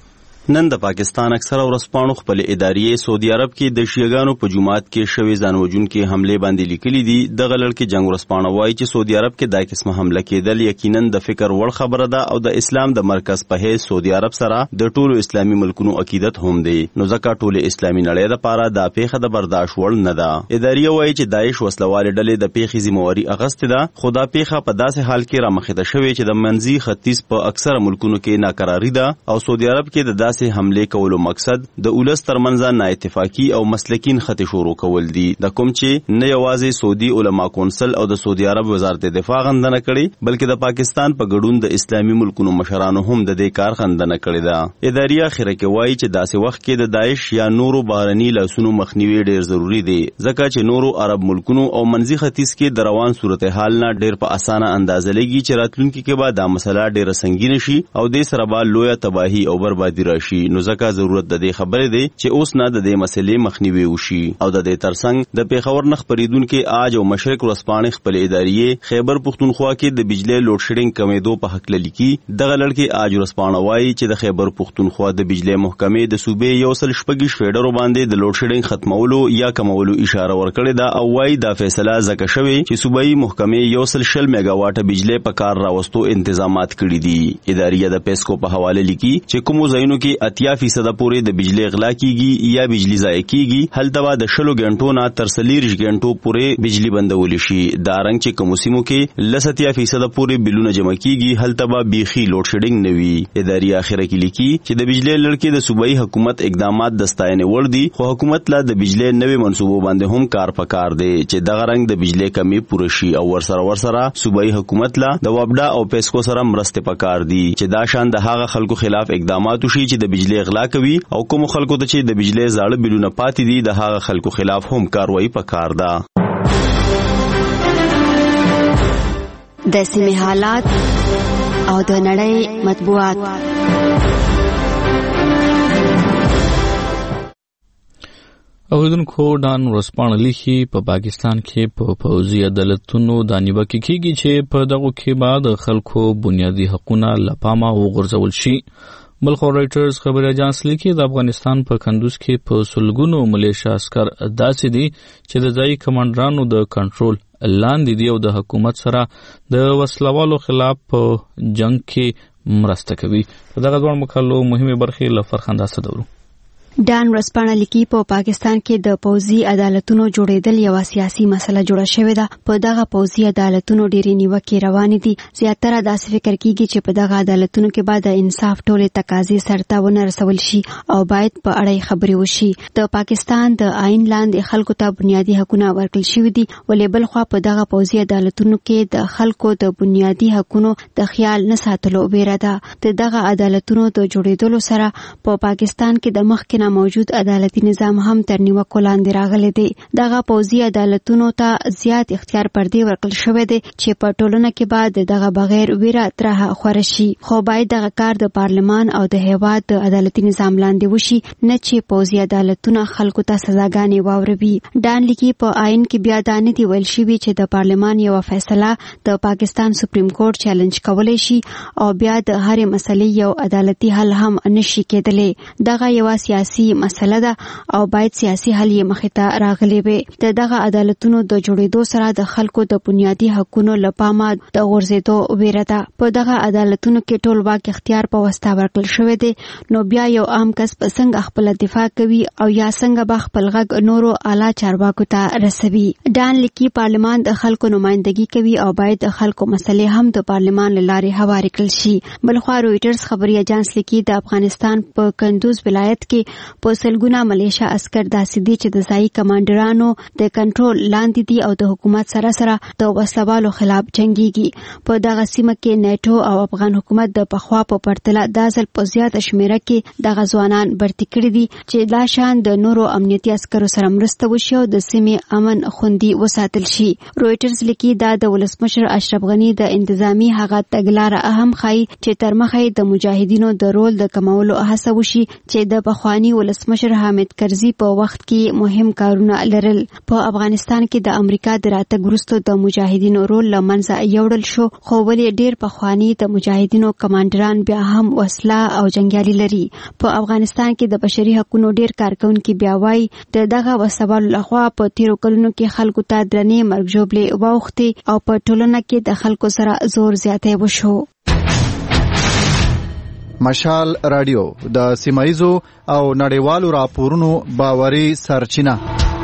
نن د پاکستان اکثره ورسپانو خپل ادارې سعودي عرب کې د شیعاګانو په جماعت کې شوی ځانوژونکو حمله باندې لیکلي دي. د غلل کې جنگ ورسپانو وایي چې سعودي عرب کې دای قسمه حمله کېدل یقینا د فکر وړ خبره ده او د اسلام د مرکز په هیڅ سعودي عرب سره د ټولو اسلامي ملکونو عقیدت هم دی. نو ځکه ټول اسلامي نړۍ لپاره د پیښه د برداشت وړ نه ده. ادارې وایي چې داعش وسلواله ډلې د پیښې ذمہواری اغسته ده. خدا پیښه په داسې حال کې رامخته شوې چې د منځي ختیځ په اکثره ملکونو کې ناکراری ده او سعودي عرب کې د داسې حمله کولو مقصد د اولس ترمنځ نااتفاقی او مسلکین خطي شروع کول دي. د کوم چې نه یوازې سعودي علما کونسل او د سعودي عرب وزارت دفاع غندنه کړي بلکې د پاکستان په ګډون د اسلامي ملکونو مشرانو هم د دې کار غندنه کړي ده. ادارې اخره کې وایي چې داسې وخت کې د داعش یا نورو بهرني لاسونو مخنیوي ډیر ضروری دی ځکه چې نورو عرب ملکونو او منځي ختیځ کې د روان صورتحال نه ډیر په اسانه اندازه لګي چې راتلونکي کې به دا مسله ډیره سنگین شي او د سره به لویه تباہي او بربادي راشي. نو ځکه ضرورت د دې خبرې دی چې اوس نه د دې مسلې مخنیوي وشي او د دې ترڅنګ د پیښور نخ پریدونکو آج او مشرق ورسپانې خپل ادارې خیبر پختونخوا کې د بجلی لوډ شیډینګ کمیدو په حق لیکي. دغه لړکې آج ورسپانې وایي چې د خیبر پختونخوا د بجلی محکمې د صوبې یو سل شپږ فیډرو باندې د لوډ شیډینګ ختمولو یا کمولو اشاره ورکړې ده او وایي دا فیصله ځکه شوې چې صوبایي محکمې یو سل 60 میگا واټه بجلی په کار راوستو تنظیمات کړي دي. ادارې د پیسکو په حواله لیکي چې کوم ځایونو کې 80% پورې د بجلی غلا کیږي یا بجلی ضایع کیږي هلته به د 20 غنټو نه تر 40 غنټو پورې بجلی بندول شي. دا رنګ چې کوم سیمو کې 70% پورې بلونه جمع کیږي هلته به بیخي لوډ شیډینګ نه وي. ادارې اخره کې لیکي چې د بجلی لړکې د صوبایي حکومت اقدامات د ستاینې وړ دي خو حکومت لا د بجلی نوې منصوبو باندې هم کار پکار دی چې دغه رنګ د بجلی کمی پوره شي او ورسره صوبایي حکومت لا د وابډا او پیسکو سره مرسته پکار دي چې دا شان د هغه خلکو خلاف اقدامات وشي چې د بجلی غلا کوي او کوم خلکو ته چې د بجلی زاړه بلونه پاتې دي د هغه خلکو خلاف هم کاروایی پکار ده. د سیمې حالات او د نړۍ مطبوعات اوریدونکو ډان ورځپاڼه لیکي په پاکستان کې په پوځي عدالتونو د نیوکې کېږي چې په دغو کې به د خلکو بنیادي حقونه له پامه وغورځول شي. بلخو رایټرز خبري اژانس لیکي د افغانستان په کندوز کې په سلګونو ملیشیا عسكر داسې دي چې د ځایي کمانډرانو د کنټرول لاندې دي او د حکومت سره د وسلوالو خلاف په جنگ کې مرسته کوي. په دغه ډول مکالو مهمه برخې له فرخنده صدورو. ډان ورځپاڼه لیکي په پاکستان کې د پوځي عدالتونو جوړېدل یو سیاسي مسله جوړه شوې ده. په دغه پوځي عدالتونو ډېرې نیوکې روانې دي. زیاتره داسې فکر کیږي چې په دغه عدالتونو کې باید د انصاف ټولې تقاضې سرته ونه رسول شي او باید په اړه خبرې وشي. د پاکستان د آئین لاندې خلکو ته بنیادي حقونه ورکړل شوي دي، ولې بل خوا په دغه پوځي عدالتونو کې د خلکو د بنیادي حقونو د خیال نه ساتلو ویره ده. د دغه عدالتونو د جوړېدلو سره په پاکستان کې د مخکې موجود عدالتي نظام هم تر نیوکو لاندې راغلی دی. دغه پوځي عدالتونو ته زیات اختیار پر دې ورکړل شوی دی چې په ټولنه کې بعد دغه بغیر ویره ترها خوره شي، خو باید دغه کار د پارلمان او د هیواد د عدالتي نظام لاندې وشي، نه چې پوځي عدالتونه خلکو ته سزاګانې واوروي. ډان لیکي په آئین کې بیا دا نه دي ویل شوي چې د پارلمان یو فیصله د پاکستان سپریم کورټ چیلنج کولی شي او بیا د هرې مسلې یو عدالتي حل هم نشي کېدلی. دغه یو سیاسي مسله ده او باید سیاسي حل یې مخې ته راغلی وي. د دغه عدالتونو د جوړېدو سره د خلکو د بنیادي حقونو له پامه د غورځېدو ویره ده. په دغه عدالتونو کې ټول واک اختیار په واسطه ورکړل شوی دی، نو بیا یو عام کس په څنګه خپل دفاع کوي او یا څنګه به خپل غږ نورو اعلی چارواکو ته رسوي. ډان لیکي پارلمان د خلکو نمائندګي کوي او باید د خلکو مسلې هم د پارلمان له لارې هوارې کړل شي. بلخوا رویټرز خبري اژانس لیکي د افغانستان په کندوز ولایت کې په سلګونه ملیشیا عسكر داسې دي چې د ځایي کمانډرانو د کنټرول لاندې دي او د حکومت سره سره د وسلوالو خلاف جنگيږي. په دغه سیمه کې نیټو او افغان حکومت د پخوا په پرتله د ځل په زیاته شمیره کې دغه ځوانان برتي کړي دي چې دا شان د نورو امنیتي عسکرو سره مرسته وشي او د سیمې امن خوندي وساتل شي. رویټرز لیکي دا د ولسمشر اشرف غني د انتظامی هغه تګلاره اهم خای چې تر مخه د مجاهدینو د رول د کمولو هڅه وشي چې د پخوانی ولسمشر حامد کرزي په وخت کې مهم کارونه لرل. په افغانستان کې د امریکا د راتګ وروسته د مجاهدینو رول له منځه یوړل شو، خو ولې ډیر پخوانی د مجاهدینو کمانډران بیا هم وسله او جنگیالي لري. په افغانستان کې د بشري حقوقو ډیر کارکونکي بیا وایي دغه وسوال لخوا په تیرو کلونو کې خلکو ته درنې مرګ ژوبلې واوښتې او په ټولنه کې د خلکو سره زور زیاتی وشو. مشال رادیو د سیمایزو او نړیوالو راپورونو باوري سرچینه.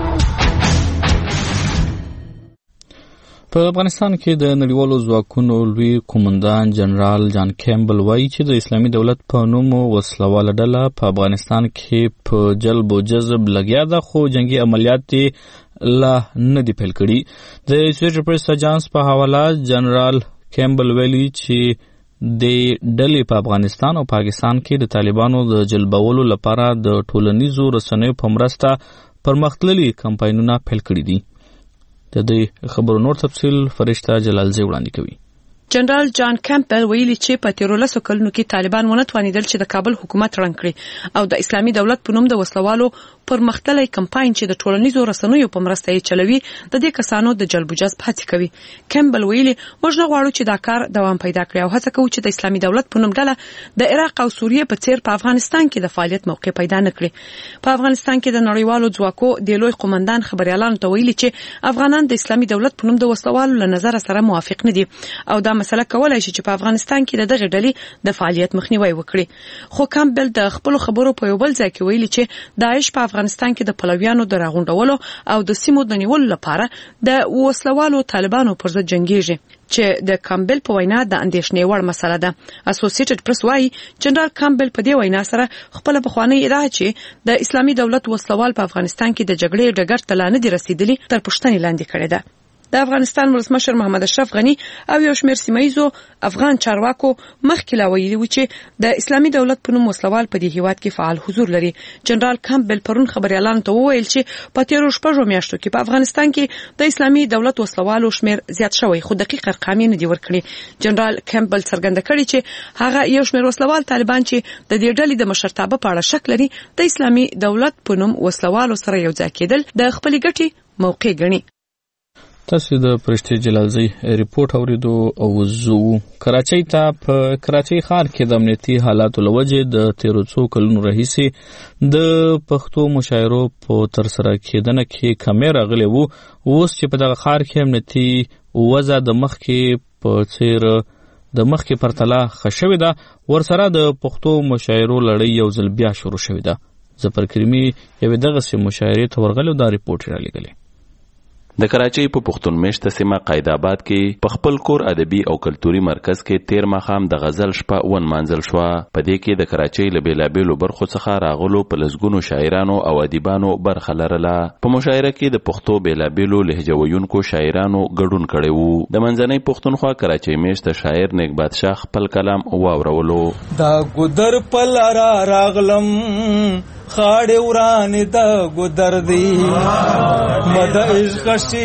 په افغانستان کې د نړیوالو ځواکونو لوی قومندان جنرال جان کیمبل وایي چې د اسلامي دولت په نوم وسلواله ډله په افغانستان کې په جلب او جذب لګیا ده، خو جنگي عملیات لا نه دي پیل کړي. د اسوسییټډ پریس اژانس په حواله جنرال کیمبل ویلي چې د ډلې په افغانستان او پاکستان کې د طالبانو د جلبولو لپاره د ټولنیزو رسنیو په مرسته پرمختللي کمپاینونه پیل کړي دي. د دې خبرو نور تفصیل فرشته جلالزی وړاندې کوي. جنرال جان کیمبل ویلي چې په 13 کلونو کې طالبان ونه توانیدل چې د کابل حکومت رنګ کړي او د اسلامي دولت په نوم د وسلوالو پرمختللی کمپاین چې د ټولنیزو رسنیو په مرسته یې چلوي د دې کسانو د جلب جذب هڅه کوي. کیمبل ویلي موږ نه غواړو چې دا کار دوام پیدا کړي او هڅه کوو چې د اسلامي دولت په نوم ډله د عراق او سوریه په څیر په افغانستان کې د فعالیت موقع پیدا نه کړي. په افغانستان کې د نړیوالو ځواکو د لوی قومندان خبريالانو ته ویلي چې افغانان د اسلامي دولت په نوم د وسلوالو له نظر سره موافق نه دي او دا مسله کولای شي چې په افغانستان کې دغه ډلې د فعالیت مخنیوي وکړي. خو کیمبل د خپل خبرو په یو بل ځای کې ویلي چې داعش په افغانستان کې د پلویانو د راغونډولو او د سیمو د نیولو لپاره د وسلوالو طالبانو پر ضد جنگیږي چې د کیمبل په وینا د اندېښنې وړ مسله ده. اسوسییټډ پریس وايي جنرال کیمبل په دې وینا سره خپل بخوانی ادعا چې د اسلامي دولت وسلوال په افغانستان کې د جګړې ډګر ته لا نه دي رسیدلي تر پوښتنې لاندې کړې ده. د افغانستان ولسمشر محمد اشرف غنی او یو شمېر سیمایزو افغان چارواکو مخکې لا ویلي و چې د اسلامي دولت په نوم وسلوال په دې هیواد کې فعال حضور لري. جنرال کمپبل پرون خبريالانو ته وویل چې په تیرو شپږو میاشتو کې په افغانستان کې د اسلامي دولت وسلوالو شمېر زیات شوی، خو دقیق ارقام نه دي ورکړي. جنرال کمپبل څرګنده کړي چې هغه یو شمېر وسلوال طالبان چې د دې ډلې د مشرتابه په اړه شک لري د اسلامي دولت په نوم وسلوالو سره یو ځای کېدل د خپلې ګټې موقع ګڼي. تاسو د پرشتي جلالزی ریپورت اوریدو او زو کراچۍ ته په کراچۍ ښار کې د امنیتي حالاتو لوجه د 13 کلونو راهیسې د پښتو مشاعرو په تر سره کېدنه کې کمی راغلی وو. اوس چې په دغه ښار کې امنیتي وضع د مخکې په څیر د مخکې پرتله ښه شوې ده، ورسره د پښتو مشاعرو لړۍ یو ځل بیا شروع شوې ده. ظفر کریمي یوې دغسې مشاعرې ته ورغلی او دا ریپورټ یې رالیږلی. د کراچۍ په پښتون میشته سیمه قاید آباد کې په خپل کور ادبي او کلتوري مرکز کې تیر ماښام د غزل شپه ونمانځل شوه. په دې کې د کراچۍ له بېلابېلو برخو څخه راغلو په لسګونو شاعرانو او ادیبانو برخه لرله. په مشاعره کې د پښتو بېلابېلو لهجه ویونکو شاعرانو ګډون کړی وو. د منځنۍ پښتونخوا کراچۍ میشته شاعر نیک بادشاه خپل کلام واورولو. دا ګودر په لاره راغلم خاړې ورانې د ګودر دی مد عشق شي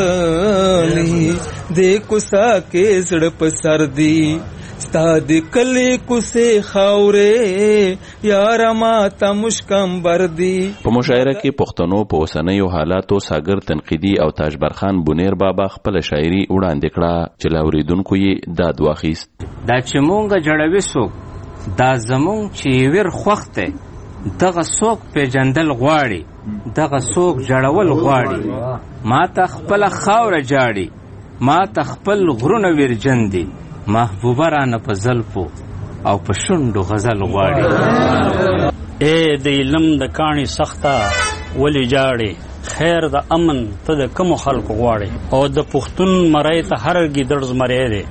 خړلی د کوڅه کې زړه په سر دی ستا د کلی کوڅې خاورې یار ماته مشکم بر دی. په مشاعره کې پښتنو په اوسنیو حالاتو ساګر تنقیدي او تاجبرخان بونیر بابا خپل شاعري وړاندې کړه چې لا اوریدونکو یې داد واخیست. دا چې مونږ جوړوي څوک دا زمونږ چې ویر خوخته دغه څوک پیژندل غواړي دغه څوک جوړول غواړي ما ته خپل خاوره جاړي ما ته خپل غرونه ورجن دي محبوبه رانه په زلفو او په شونډو غزل غواړي. اے د علم د کاڼي سخته ولې جاړي خیر د امن ته د کوم خلکو غواړي او د پښتون مړی ته هر ګیدړ زمری دی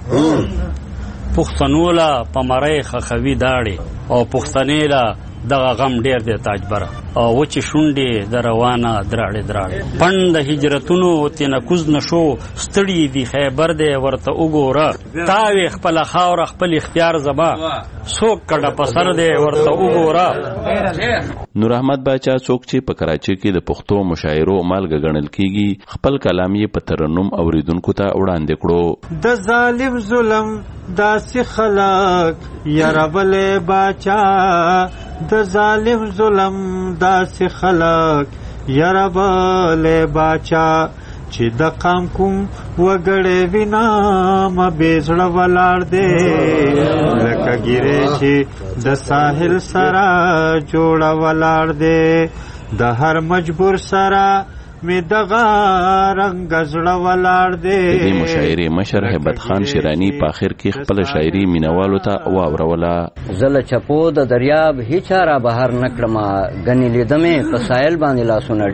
پښتنو لا په مړی خخوي داړي او پښتنې لا دغه غم ډیر دی تاجبره او وچې شونډې د روانه دراړې پند د هجرتونو تینا کوز نشو ستړي دی خیبر دی ورته وګوره تاوی خپل خاور خپل اختیار زما څوک کډه پسر دی ورته وګوره. نور احمد باچا څوک چې په کراچۍ کې د پښتو مشاعرو مالګه ګڼل کیږي خپل کلام یې په ترنم اوریدونکو ته وړاندې کړو. د ظالم ظلم داسې خلق یارولې باچا د ظالم ظلم داسې خلق یارولې باچا چې د قام کوم وګړې وینا ما بیزړه ولاړ دی لکه ګیره چې د ساحل سره جوړه ولاړ دی د هر مجبور سره می دغه رنگ زړه ولاړ دی. د دې مشاعرې مشر هیبت خان شیرانی په اخر کې خپل شاعري مینوالو ته واوروله. زله چپو د دریاب هیڅ را بهر نکړم غنی لیدمه په سایل باندې لاسونه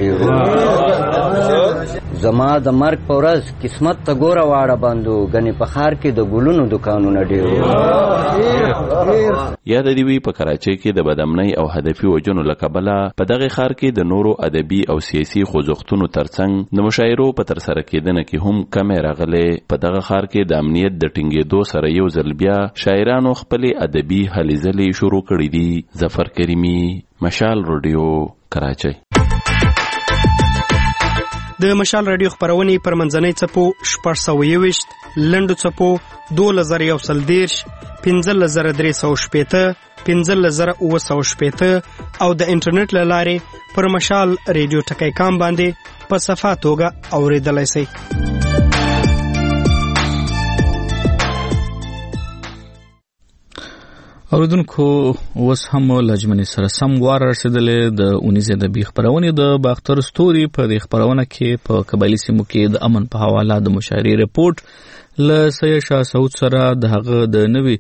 ډیرو زما د مرګ په ورځ قسمت ته ګوره واړه باندو غنی په خار کې د ګلونو دکانونه ډیرو. یاد دی وی په کراچۍ کې د بدامنۍ او هدفي وجنو لکبله په دغه خار کې د نورو ادبي او سیاسي خوځښتونو ترڅنګ د مشاعرو په تر سره کېدنه کې هم کمی راغلی. په دغه خار کې د امنیت د ټینګېدو سره یو ځل بیا شاعرانو خپل ادبي هلې ځلې شروع کړې دي. ظفر کریمي، مشال رادیو، کراچۍ. د مشال رادیو خبرونه پر منځنۍ چپو 621 لنډو چپو 2113 15315 15915 او د انټرنیټ لارې پر مشال رادیو ټکی کام باندې په صفه توګه اوریدلای شئ. اوریدونکو اوس هم لجمنې سره سم وار رسیدلې د اونیز ادبي خبرونې د باختر ستوري په دې خبرونه کې په قبایلی سیمو کې د امن په حواله د مشاعرې ریپورت له سید شاه سعود سره د هغه د نوي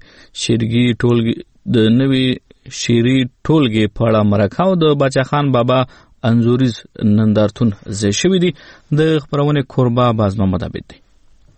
شیری ټولګي په اړه مرکه او د باچا خان بابا انزوریز نندارتون ځای شوی دی. د خبرونې کوربه باز محمد عبید دی.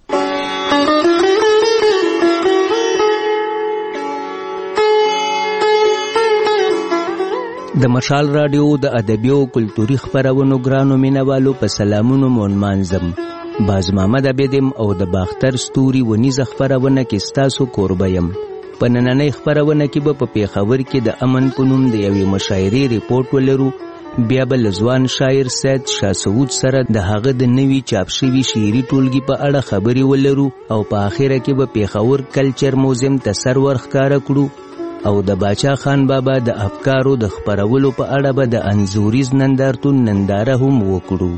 د مشال رادیو د ادبي او کلتوري خبرونو ګرانو مینوالو په سلامونو مونمانځم. باز محمد عبیدم او د باختر ستوري ونیزه خپرونه کې ستاسو کوربه یم. په نننۍ خپرونه کې به په پیښور کې د امن په نوم د یوې مشاعرې ریپورټ ولرو. بیا به له ځوان شاعر سید شاه سعود سره د هغه د نوي چاپ شوي شعري ټولګي په اړه خبرې ولرو او په آخره کې به پیښور کلچر موزیم ته سر ورښکاره کړو او د باچا خان بابا د افکارو د خپرولو په اړه به د انځوریز نندارتون ننداره هم وکړو.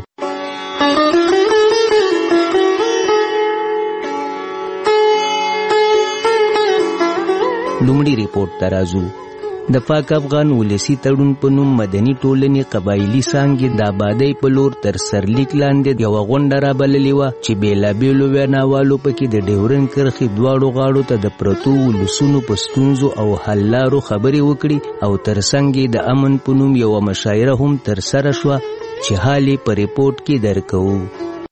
لومړی ریپورټ ته راځو. د پاک افغان ولسی تړون په نوم مدني ټولنې قبایلي څانګې د آبادۍ په لور تر سرلیک لاندې یوه غونډه رابللې وه چې بېلابېلو ویناوالو پکې د ډیورنډ کرښې دواړو غاړو ته د پرتو ولسونو په ستونزو او حل لارو خبرې وکړي او ترڅنګ یې د امن په نوم یوه مشاعره هم ترسره شوه چې حال یې په ریپورټ کې درکوو.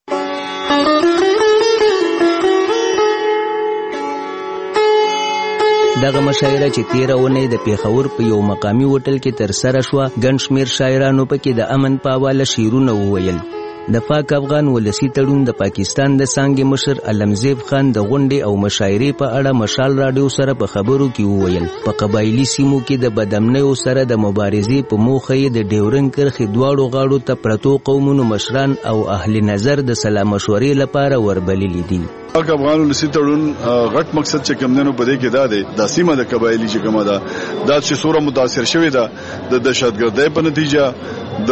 دغه مشاعره چې 13 اونۍ د پیښور په یو مقامي هوټل کې ترسره شوه، ګڼ شمېر شاعرانو پکې د امن په حواله شعرونه وویل. د پاک افغان ولسی تړون د پاکستان د څانګې مشر علمزیب خان د غونډې او مشاعرې په اړه مشال راډیو سره په خبرو کې وویل په قبایلي سیمو کې د بدامنیو سره د مبارزې په موخه یې د ډیورنډ کرښې دواړو غاړو ته پرتو قومونو مشران او اهل نظر د سلا مشورې لپاره وربللي دي. پاک افغان ولسی تړون غټ مقصد چې کمندونو په دې کې دا دی د سیمه د قبایلی چې کومه ده دا چې سوره متاثر شوې ده د دهشتګردۍ په نتیجه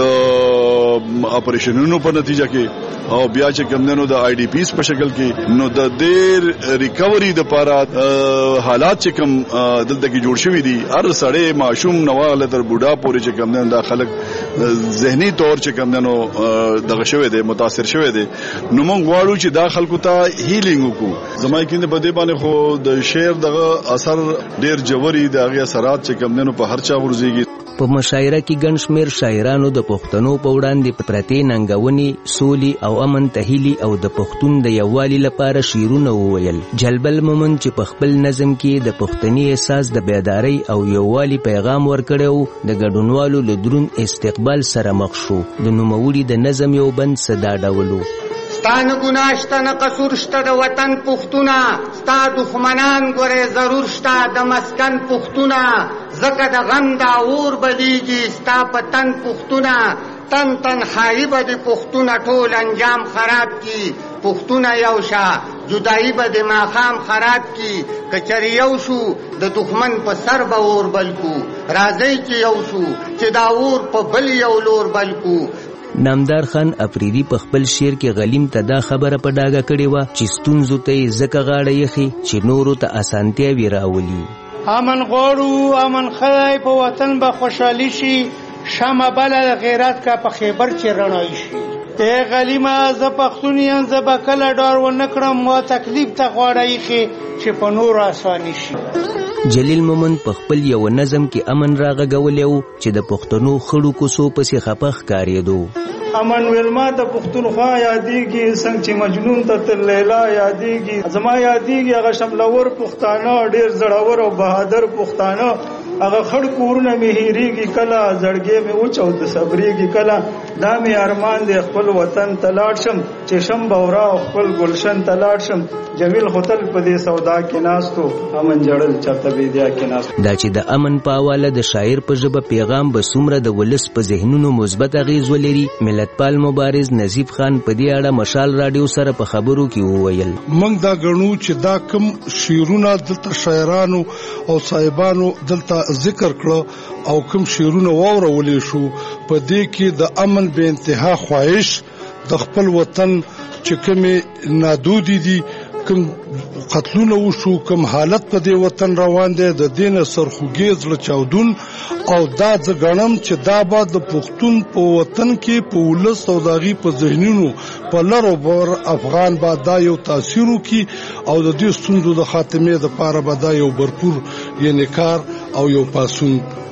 د اپریشنونو په نتیجه کې او بیا چې کمندونو د آی ډی پیز په شکل کې نو د ډیر ریکوري د لپاره حالات چې کوم دلته کې جوړ شوي دي هر سړی معشوم نواله تر بوډا پورې چې کمندونو دا خلک ذهني طور چې کمندونو دغه شوی دی متاثر شوی دی نو موږ غواړو چې دا خلکو ته هیلینګ وکړو. زمای کینده په دې باندې خو د شعر دغه اثر ډیر جوړي د هغه اثرات چې کمندونو په هر چا ورزيږي. په مشاعره کې ګڼ شمېر شاعرانو د پښتنو په وړاندې پرتې ننګونې سولې او امن تهیلي او د پښتون د یووالي لپاره شعرونه وویل. جلبل مومند چې په خپل نظم کې د پښتني احساس د بیدارۍ او یووالي پیغام ورکړی د ګډونوالو له دروند استقبال سره مخ شو. د نوموړي د نظم یو بند صدا ډول ستان ګناشته نه قصور شته د وطن پښتونه ستا دښمنان ګورې ضرور شته د مسکن پښتونه ځکه د غم دا اور بلیږي ستا په تن پښتونه تن تنهایي به د پښتونه ټول انجام خراب کی پښتونه یو شه جدایي به د ماښام خراب کی کچر یو شو د دښمن په سر به اور بل کو راځئ چې یو شو چې دا اور په بل یو لور بل کو. نامدار خان افریدي په خپل شعر کې غلیم ته دا خبره په ډاګه کړې وه چې ستونزو ته یې ځکه غاړه یخي چې نورو ته اسانتیاوې راولي. امن غواړو امن خدای په وطن به خوشحالي شي شمه بله د غیرت کا په خیبر چې رڼایي شي. ای غلیمه زه پښتون یم زه به کله ډار ونه کړم ما تکلیف ته غاړه ایښې چې په نورو اساني شي. جلیل مومند په خپل یو نظم کې امن راغږولی و چې د پښتنو خړو کوڅو پسې خپه ښکارېدو. امن ویلما د پښتونخوا یادېږي څنګه چې مجنون ته تر لیلا یادېږي زما یادېږي هغه شملور پښتانه ډېر زړور او بهادر پښتانه هغه خړ کورونه مې هېرېږي کله زړګې مې وچ او د صبرېږي کله دا مې ارمان دی خپل وطن ته لاړ شم چې شم بورا او خپل گلشن ته لاړ شم جمیل خطل په دې سودا کې ناستو امن جړل چاته بیدیا کې ناستو. دا چې د امن په حواله د شاعر په ژبه پیغام به څومره د ولس په ذهنونو مثبت اغیز ولري ملتپال مبارز نظیف خان په دې اړه مشال راډیو سره په خبرو کې وویل. موږ دا ګڼو چې دا کم شعرونه دلته شاعرانو او صاحبانو دلته ذکر کړه او کوم شعرونه واورولې شو په دې کې د امن به انتها خواهش د خپل وطن چې کومې نادودي دي کوم قتلونه وشو کوم حالت په دې وطن روان دی د دینه سرخوږي زړه چاودون او دا ځګړم چې دا بعد د پښتون په وطن کې په ولس او داغي په ذهنونو په لارو بر افغان بعد دا یو تاثیر وکي او د دې ستونزو د خاتمې لپاره به دا یو برپور یعنی کار او یو پاسون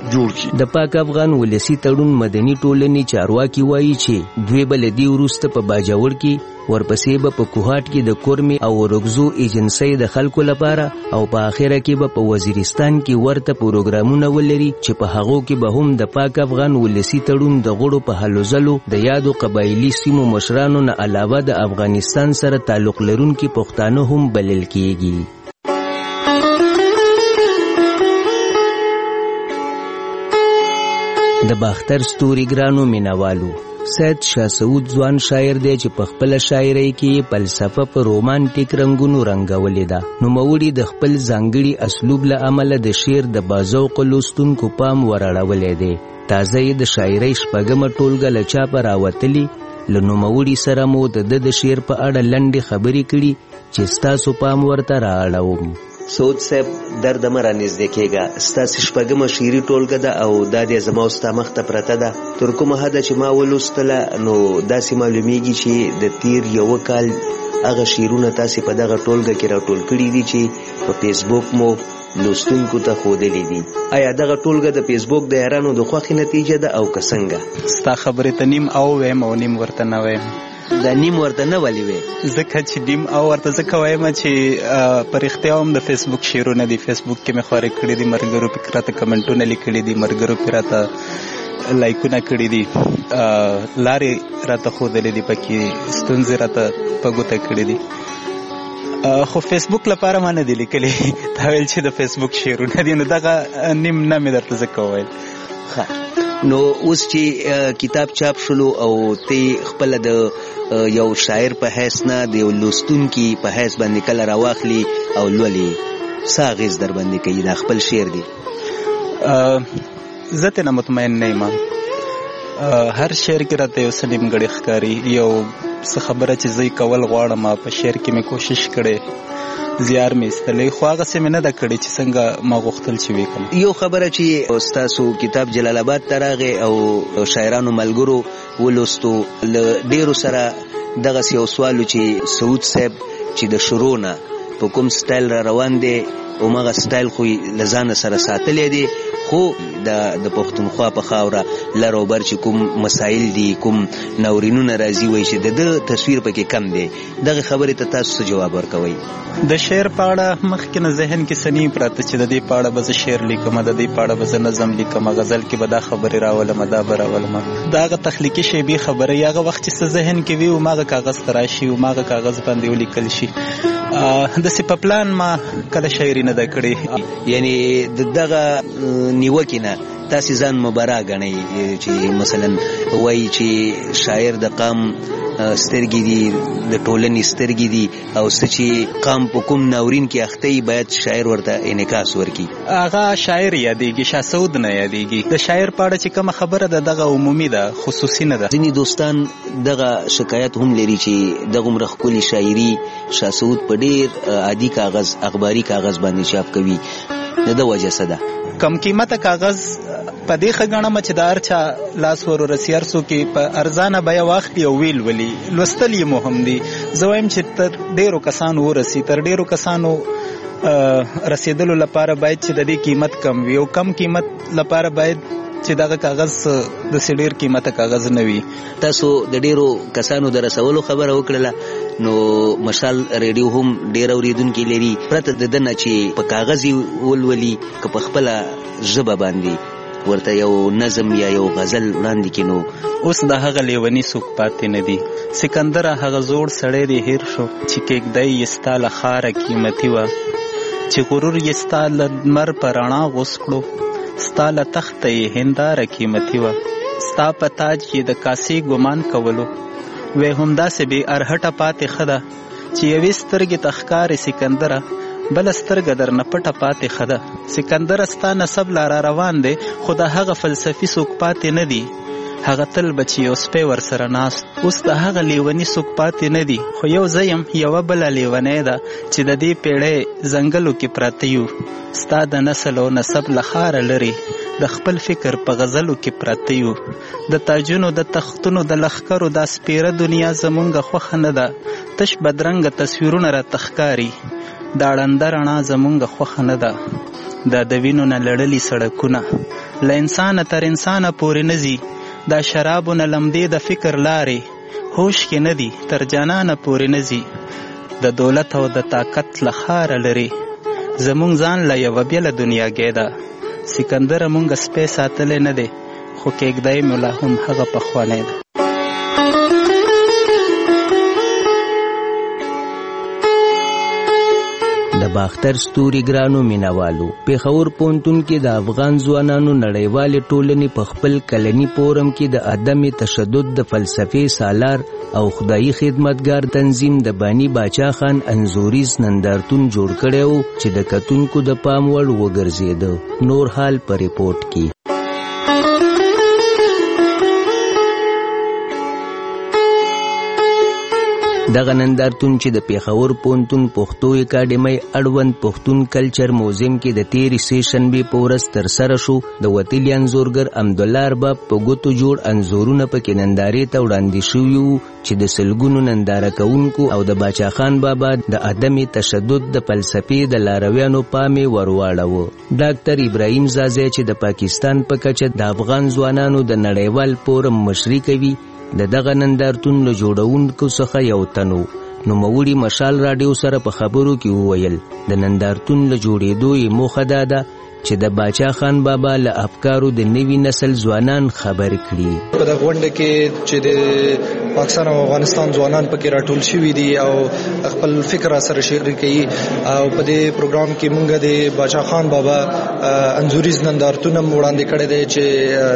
جوړ کړي. د پاک افغان ولسی تړون مدني ټولنې چارواکي وایي چې دوی بل دی وروسته په باجوړ کې ورپسې به په کوهاټ کې د کورمي او ورغزو ایجنسۍ د خلکو لپاره او په اخره کې به په وزیرستان کې ورته پروګرامونه ولري چې په هغو کې به هم د پاک افغان ولسی تړون د غړو په هلو ځلو د یادو قبایلي سیمو مشرانو نه علاوه د افغانستان سره تعلق لرونکي پښتانه هم بلل کیږي. د باختر ستوري ګرانو مینوالو، سید شاه سعود ځوان شاعر دی چې په خپل شاعرۍ کې فلسفه په رومانټیک رنگونو رنګولې ده. نوموړي د خپل ځانګړي اسلوب له امله د شعر د باذوقو لوستونکو پام ورړولی دی. تازه یې د شاعرۍ شپږمه ټولګه له چاپه راوتلي. له نوموړي سره مو د شعر په اړه لنډې خبرې کړي چې ستاسو پام ورته رااړوم. سعود صاحب درد مه رانږدې کېږه، ستاسې شپږمه شعري ټولګه ده او دا دې زما او ستا مخ ته پرته ده. تر کومه حده چې ما ولوستله نو داسې معلومیږي چې د تیر یوه کال هغه شعرونه تاسې په دغه ټولګه کې راټول کړي دي چې په فیسبوک مو لوستونکو ته ښودلي دي. آیا دغه ټولګه د فیسبوک د یارانو د خوښې نتیجه ده او که څنګه؟ ستا خبرې ته نیم او ویم او نیم ورته نه ویم. دا نیم ورته نه ولې وې؟ ځکه چې نیم او ورته ځکه وایم چې په رښتیا هم د فیسبوک شعرونه دي. فیسبوک کې مې خوارې کړي دي، ملګرو پکې راته کمنټونه لیکلي دي، ملګرو پکې راته لایکونه کړي دي، لارې راته ښودلې دي، پکې ستونزې راته په ګوته کړي دي. خو فیسبوک لپاره ما نه دي لیکلي. تا ویل چې د فیسبوک شعرونه دي، نو دغه نیم نه مې درته ځکه وویل. نو اوس چې کتاب چاپ شلو او ته خپل د یو شاعر په حیث نه د یو لوستونکي په حیث باندې کله راواخلي او لولي، څه اغېز در باندې کوي دا خپل شعر دی؟ زه ترې نه مطمئن نه یم. هر شعر کې راته یو څه نیمګړی ښکاري. یو څه خبره چې زه کول غواړم په شعر کې مې کوشش کړی، زیار مې ایستلی، خو هغسې مې نه ده کړې چې څنګه ما غوښتل چې ویې کړم. یو خبره چې ستاسو کتاب جلال آباد ته راغی او شاعرانو ملګرو ولوستو، له ډېرو سره دغسې یو سوال و چې سعود صاحب چې د شروع نه په کوم سټایل را روان دی، همغه سټایل خو له ځانه سره ساتلی دی، خو د پښتونخوا په خاوره لر او بر چې کوم مسایل دي، کوم ناورینونه راځي، وایي چې د ده تصویر پکې کم دی. دغه خبرې ته تاسو څه جواب ورکوئ؟ د شعر په اړه مخکې نه ذهن کې څه نه پراته چې د دې په اړه به زه شعر لیکم، د دې په اړه به زه نظم لیکم، غزل کې به دا خبرې راولم، دا به راولم. د هغه تخلیقي شیبې خبرې هغه وخت چې څه ذهن کې وي هماغه کاغذ ته راشي، هماغه کاغذ باندې ولیکل شي. داسې په پلان ما کله شاعري نه ده کړې. یعنی د دغه نیوکې نه تاسې ځان مبرا ګڼئ چې مثلا وایي چې شاعر د قام سترګې دي، د ټولنې سترګې دي، او څه چې قام په کوم ناورین کې اخته وي باید شاعر ورته انعکاس ورکړي. هغه شاعر یادېږي، شاه سعود نه یادېږي. د شاعر په اړه چې کومه خبره ده دغه عمومي ده، خصوصي نه ده. ځینې دوستان دغه شکایت هم لري چې دغومره ښکلې شاعري شاه سعود په ډېر عادي کاغذ، اخباري کاغذ باندې چاپ کوي. د ده وجه څه ده؟ کم قیمته کاغذ په دې ښه ګڼم چې د هر چا لاس ور ورسي، هر څوک یې په ارزانه بیه واخلي او ویل ولي. لوستل یې مهم دي. زه وایم چې تر ډېرو کسانو ورسي، تر ډېرو کسانو رسېدلو لپاره باید چې د دې قیمت کم وي، او کم قیمت لپاره باید چې دغه کاغذ داسې ډېر قیمته کاغذ نه وي. تاسو د ډېرو کسانو د رسولو خبره وکړله، نو مشال ریډیو هم ډېر اورېدونکي لري. پرته د ده نه چې په کاغذ یې ولولي که په خپله ژبه باندې ورته یو نظم یا یو غزل وړاندې کړي، نو اوس د هغه لیوني څوک پاتې نه دي. سکندره هغه زوړ سړی دی هیر شو چې کېږدی یې ستا له ښاره قیمتي وه، چې غرور یې ستا له لمر په رڼا غوڅ کړو، ستا له تخته یې هنداره قیمتي وه، ستا په تاج یې د کاسې ګمان کولو، وی همداسې بې ارهټه پاتې ښه ده چې یوې سترګې ته ښکارې سکندره، بله سترګه درنه پټه پاتې ښه ده. سکندره ستا نسب لا را روان دی، خو د هغه فلسفي څوک پاتې نه دي. هغه تل به چې یو سپی ورسره ناست، اوس د هغه لیوني څوک پاتې نه دي. خو یو زه یم یوه بله لیونۍ ده چې د دې پیړۍ ځنګلو کې پراته یو، ستا د نسل او نسب له ښاره لرې د خپل فکر په غزلو کې پراته یو. د تاجونو د تختونو د لښکرو دا سپیره دنیا زمونږ خوښه نه ده، تش بدرنګه تصویرونه راته ښکاري، دا ړنده رڼا زمونږ خوښه نه ده. دا د وینو نه لړلي سړکونه له انسانه تر انسانه پورې نزي دا شرابو نه لمدې د فکر لارې هوش کې نه دي تر جانانه پورې نزي د دولت او د طاقت له خاره لري زمونږ ځان له یوه بېله دنیاګۍ ده سکندره مونږ سپی ساتلی نه دی خو کېږدی مو لا هم هغه پخوانی ده د باختر ستوري ګرانو مینوالو پېښور پوهنتون کې د افغان ځوانانو نړیوالې ټولنې په خپل کلني فورم کې د عدم تشدد د فلسفې سالار او خدایي خدمتګار تنظیم د بانی باچا خان انځوریز نندارتون جوړ کړی و چې د کتونکو د پام وړ وګرځېده. نور حال په ریپورټ کې. دغه نندارتون چې د پېښور پوهنتون پښتو اکاډمۍ اړوند پښتون کلچر موزیم کې د تېرې سېشنبې په ورځ ترسره شو د وتلي انځورګر حمدالله ارباب په ګوتو جوړ انځورونه پکې نندارې ته وړاندې شوي وو چې د سلګونو ننداره کوونکو او د باچا خان بابا د عدم تشدد د فلسفې د لارویانو پام یې ورواړاوه. ډاکټر ابراهیم زازی چې د پاکستان په کچه د افغان ځوانانو د نړیوال فورم مشري کوي د دغه نندارتون له جوړونکو څخه یو تنو نوموړي مشال راډیو سره په خبرو کې وویل د نندارتون له جوړېدو یې موخه دا ده چې د باچا خان بابا له افکارو د نوي نسل ځوانان خبر کړي. په دغه غونډه کې چې د پاکستان او افغانستان ځوانان پکې راټول شوي دي او خپل فکر سره شریکوي او په دې پروګرام کې مونږ د باچا خان بابا انځوریز نندارتون وړاندې کړی دی چې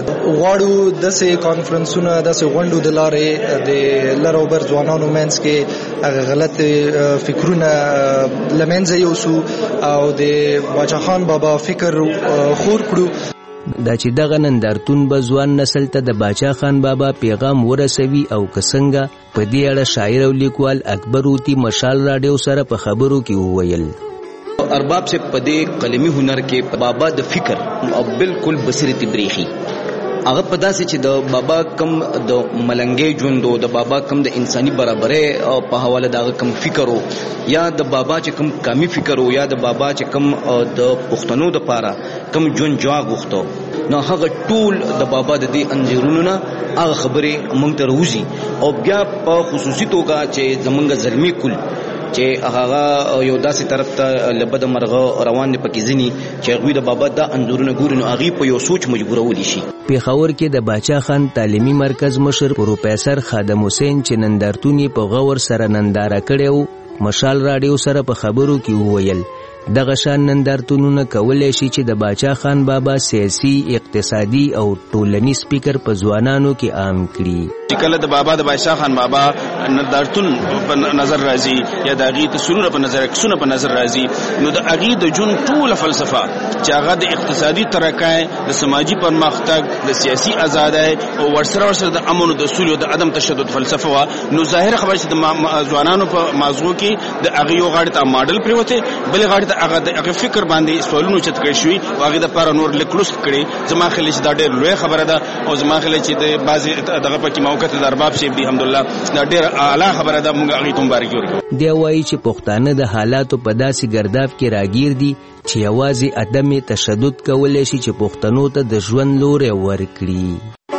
غواړو داسې کانفرنسونه داسې غونډو د لارې د لر او بر ځوانانو منځ کې هغه غلط فکرونه له منځه یوسو او د باچا خان بابا فکر خور کړو. دا چې دغه نندارتون به ځوان نسل ته د باچا خان بابا پیغام ورسوي او که څنګه په دې اړه شاعر او لیکوال اکبر اوتی مشال راډیو سره په خبرو کې وویل. ارباب سے پدې قلمي هنر کې بابا د فکر او بالکل بصیرت بریخي هغه په داسې چې د بابا کم د ملنګي ژوندو د بابا کم د انساني برابرۍ په حواله دا کم فکر یا د بابا چې کم کمی فکر یا د بابا چې کم د پښتنو د پاره کم جون جواب غوښتو نو هغه ټول د بابا د دې انځورونو نه هغه خبره موږ ته روزي او بیا په خصوصي توګه چې زمونږ زلمی کول چې هغه یو داسې طرف ته لبد مرغه روان دي پکې ځنی چې غوی د بابا د انځورونو ګوري نو هغه په یو سوچ مجبورول شي. پېښور کې د باچا خان تعلیمي مرکز مشر پروفیسور خادم حسین چې نندارتون په غور سره ننداره کړو مشال راډیو سره په خبرو کې وویل دغه شان نندارتونونه کولای شي چې د باچا خان بابا سیاسي اقتصادي او ټولنیز فکر په ځوانانو کې عام کړي. چې کله د بابا د باچا خان بابا نندارتون په نظر راځي یا د هغې تصویرونه په نظر عکسونه په نظر راځي نو د هغې د ژوند ټوله فلسفه چې هغه د اقتصادي ترقۍ د سماجي پرمختګ د سیاسي ازادۍ او ورسره د امن او د سولې او د عدم تشدد فلسفه وه نو ظاهره خبره چې د ځوانانو په مازغو کې د هغې یو غاړې ته ماډل پرېوتی بلې غاړې ته هغه فکر باندې سوالونه چت کړی شوي او هغې دپاره نور لیکلوس کړي. زما خیال چې دا ډېر لویه خبره ده او زما خیال چې د بعضې دغه پکې موقع ته د ارباب صاحب دی حمدالله دا ډېره اعلی خبره ده موږ هغې ته مبارکي ورکوو. دی وایي چې پښتانه د حالاتو په داسې ګرداب کې راګیر دي چې یوازې عدم تشدد کولی شي چې پښتنو ته د ژوند لوری ورکړي.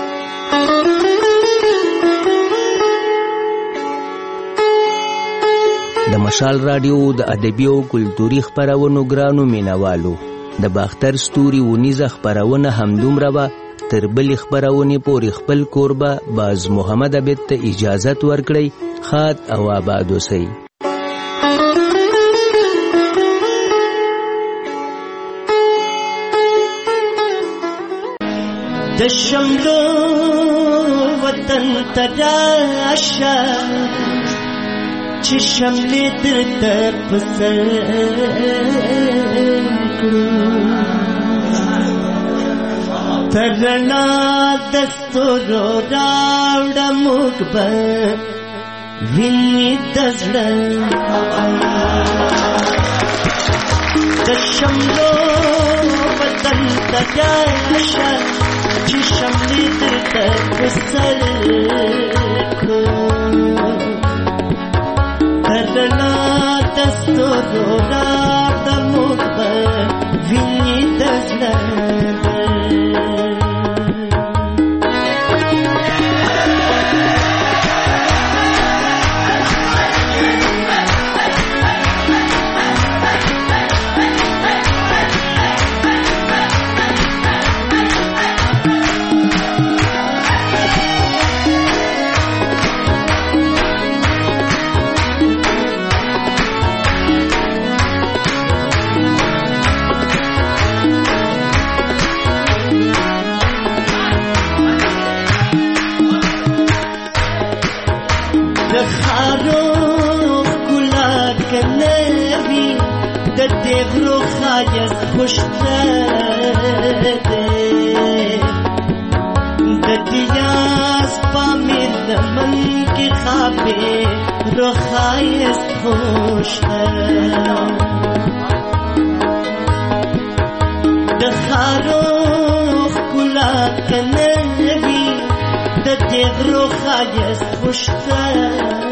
د مشال راډیو د ادبي او کلتوري خپرونو ګرانو مینوالو د باختر ستوري ونیزه خپرونه همدومره وه تر بلې خپرونې پورې خپل کوربه باز محمد عبید ته اجازت ورکړئ. ښاد او آباد اوسئ. د شملو وطن ته راشه چې شملې درته په سر کړو تر رڼا د ستورو راوړه موږ به وینې د زړه د شملو وطن ته راشه چې شملې درته په سر کړو ترنا دستو را د موږ به وینې د زړه خوشته د دیاز پامیر لمن کې خافه روخایست خوشته د خاروخ کلا کنوی د دیغرو خایست خوشته